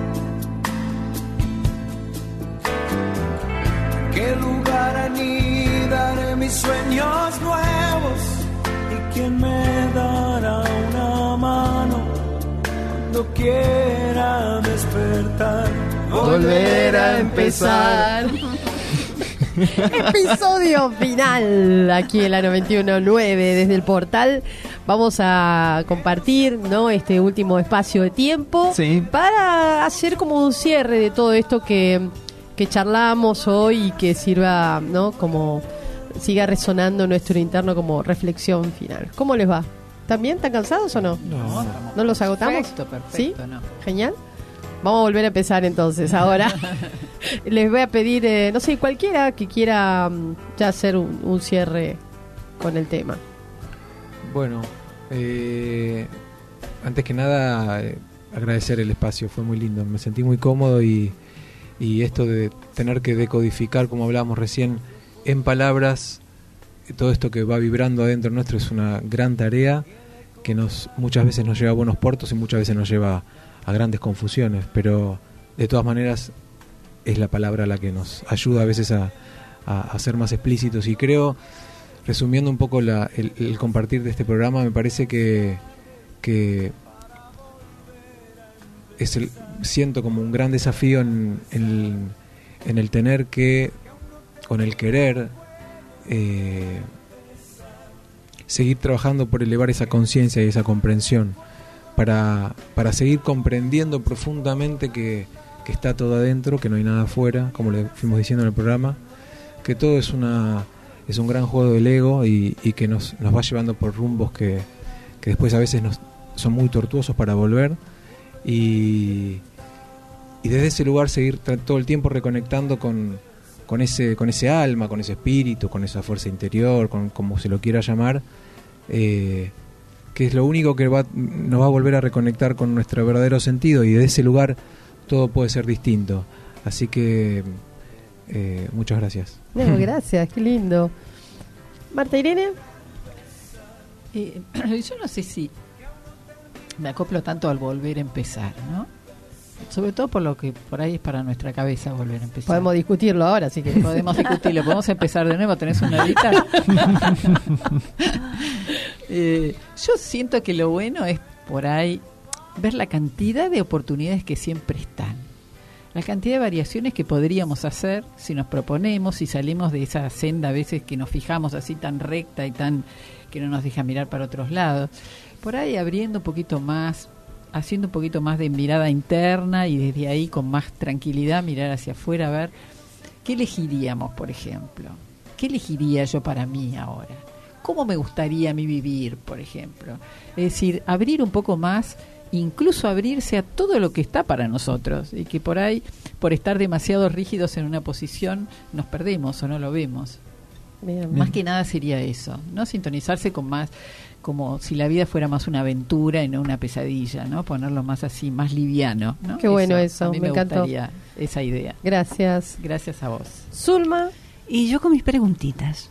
Speaker 2: ¿En qué lugar anidaré mis sueños nuevos? ¿Y quién me dará una mano cuando quiera despertar?
Speaker 3: Volver a empezar. Episodio final aquí en la 91.9 desde el portal. Vamos a compartir, ¿no?, este último espacio de tiempo,
Speaker 7: sí,
Speaker 3: para hacer como un cierre de todo esto que charlamos hoy y que sirva, ¿no?, como siga resonando en nuestro interno como reflexión final. ¿Cómo les va? ¿Están bien? ¿Están cansados o no? ¿No los agotamos?
Speaker 5: Perfecto,
Speaker 3: ¿Sí?
Speaker 5: no.
Speaker 3: Genial. Vamos a volver a empezar entonces. Ahora les voy a pedir, no sé, cualquiera que quiera ya hacer un cierre con el tema.
Speaker 4: Bueno, antes que nada agradecer el espacio, fue muy lindo, me sentí muy cómodo y esto de tener que decodificar, como hablábamos recién, en palabras, todo esto que va vibrando adentro nuestro es una gran tarea que muchas veces nos lleva a buenos puertos y muchas veces nos lleva a grandes confusiones, pero de todas maneras es la palabra la que nos ayuda a veces a ser más explícitos. Y creo, resumiendo un poco el compartir de este programa, me parece que siento como un gran desafío en el tener que, con el querer, seguir trabajando por elevar esa conciencia y esa comprensión, para seguir comprendiendo profundamente que está todo adentro, que no hay nada afuera, como le fuimos diciendo en el programa, que todo es un gran juego del ego y que nos va llevando por rumbos que después a veces son muy tortuosos para volver, y desde ese lugar seguir todo el tiempo reconectando con ese alma, con ese espíritu, con esa fuerza interior, con como se lo quiera llamar, que es lo único que nos va a volver a reconectar con nuestro verdadero sentido, y de ese lugar todo puede ser distinto. Así que muchas gracias.
Speaker 3: No, gracias, qué lindo. Marta Irene.
Speaker 5: Yo no sé si me acoplo tanto al volver a empezar, ¿no? Sobre todo por lo que por ahí es para nuestra cabeza volver a empezar.
Speaker 3: Podemos discutirlo ahora, así que
Speaker 5: podemos discutirlo. ¿Podemos empezar de nuevo? ¿Tenés una horita? Yo siento que lo bueno es por ahí ver la cantidad de oportunidades que siempre están. la cantidad de variaciones que podríamos hacer si nos proponemos, si salimos de esa senda a veces que nos fijamos así tan recta y tan que no nos deja mirar para otros lados. Por ahí abriendo un poquito más, haciendo un poquito más de mirada interna y desde ahí con más tranquilidad mirar hacia afuera, a ver qué elegiríamos, por ejemplo. ¿Qué elegiría yo para mí ahora? ¿Cómo me gustaría a mí vivir, por ejemplo? Es decir, abrir un poco más, incluso abrirse a todo lo que está para nosotros y que por ahí, por estar demasiado rígidos en una posición, nos perdemos o no lo vemos.
Speaker 3: Bien.
Speaker 5: Más que nada sería eso, ¿no? Sintonizarse con más, como si la vida fuera más una aventura y no una pesadilla, ¿no? Ponerlo más así, más liviano, ¿no?
Speaker 3: Qué bueno eso,
Speaker 5: a mí
Speaker 3: me encantó.
Speaker 5: gustaría esa idea.
Speaker 3: Gracias.
Speaker 5: Gracias a vos.
Speaker 3: Zulma.
Speaker 6: Y yo con mis preguntitas.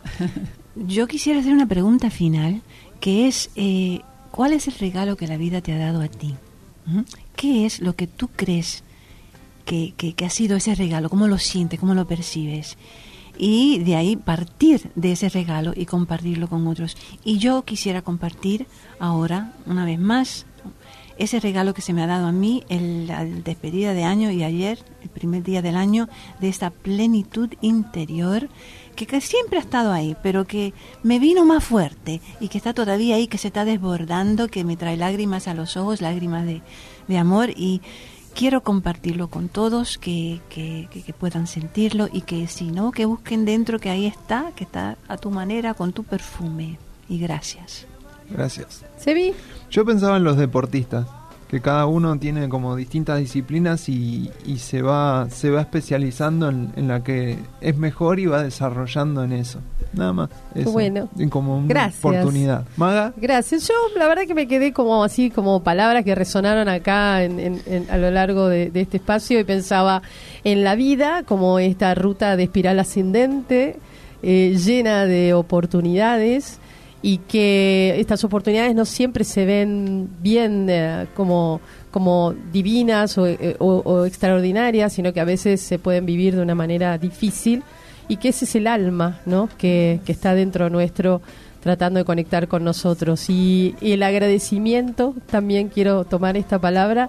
Speaker 6: Yo quisiera hacer una pregunta final, que es, ¿cuál es el regalo que la vida te ha dado a ti? ¿Qué es lo que tú crees que ha sido ese regalo? ¿Cómo lo sientes? ¿Cómo lo percibes? Y de ahí partir de ese regalo y compartirlo con otros. Y yo quisiera compartir ahora, una vez más, ese regalo que se me ha dado a mí en la despedida de año y ayer, el primer día del año, de esta plenitud interior que siempre ha estado ahí, pero que me vino más fuerte y que está todavía ahí, que se está desbordando, que me trae lágrimas a los ojos, lágrimas de amor, y quiero compartirlo con todos, que puedan sentirlo, y que si no, que busquen dentro, que ahí está, que está a tu manera, con tu perfume. Y gracias.
Speaker 7: Gracias.
Speaker 3: ¿Sebi?
Speaker 7: Yo pensaba en los deportistas, que cada uno tiene como distintas disciplinas y se va especializando en la que es mejor y va desarrollando en eso. Nada más. Eso.
Speaker 3: Bueno.
Speaker 7: Como una
Speaker 3: Gracias.
Speaker 7: oportunidad. Maga.
Speaker 3: Gracias. Yo la verdad que me quedé como así, como palabras que resonaron acá a lo largo de este espacio, y pensaba en la vida como esta ruta de espiral ascendente, llena de oportunidades, y que estas oportunidades no siempre se ven bien como divinas o extraordinarias, sino que a veces se pueden vivir de una manera difícil, y que ese es el alma, ¿no? que está dentro nuestro, tratando de conectar con nosotros. Y el agradecimiento, también quiero tomar esta palabra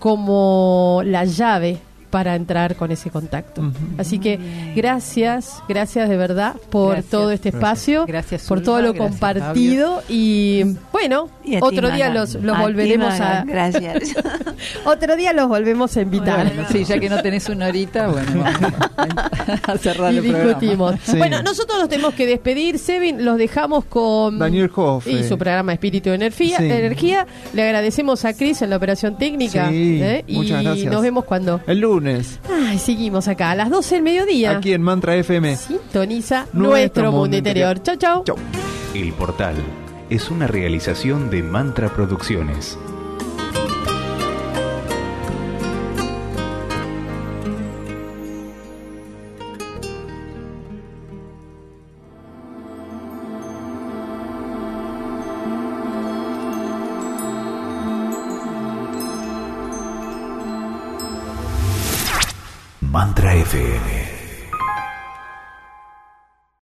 Speaker 3: como la llave para entrar con ese contacto. Así que gracias de verdad por todo este espacio,
Speaker 5: gracias,
Speaker 3: por
Speaker 5: Zulma,
Speaker 3: todo lo
Speaker 5: gracias,
Speaker 3: compartido,
Speaker 5: Fabio.
Speaker 3: Y bueno,
Speaker 6: Y a ti,
Speaker 3: otro día
Speaker 6: Maga.
Speaker 3: los
Speaker 6: A
Speaker 3: volveremos
Speaker 6: ti, Maga.
Speaker 3: a
Speaker 6: Gracias.
Speaker 3: otro día los volvemos a invitar.
Speaker 5: Bueno, sí, ya que no tenés una horita, bueno, vamos a cerrar
Speaker 3: Y
Speaker 5: el programa.
Speaker 3: discutimos.
Speaker 7: Sí.
Speaker 3: Bueno, nosotros nos tenemos que despedir. Sevin, los dejamos con
Speaker 7: Daniel Hoff.
Speaker 3: y su programa Espíritu de Energía.
Speaker 7: Sí.
Speaker 3: Le agradecemos a Cris en la operación técnica.
Speaker 7: Sí,
Speaker 3: Y
Speaker 7: muchas gracias.
Speaker 3: nos vemos cuando.
Speaker 7: El lunes,
Speaker 3: Ay, seguimos acá a las 12 del mediodía.
Speaker 7: aquí en Mantra FM.
Speaker 3: Sintoniza
Speaker 7: Nuestro
Speaker 3: nuestro mundo
Speaker 7: mundo
Speaker 3: interior.
Speaker 7: interior.
Speaker 3: Chau, chau.
Speaker 7: Chau.
Speaker 1: El Portal es una realización de Mantra Producciones. Mantra FM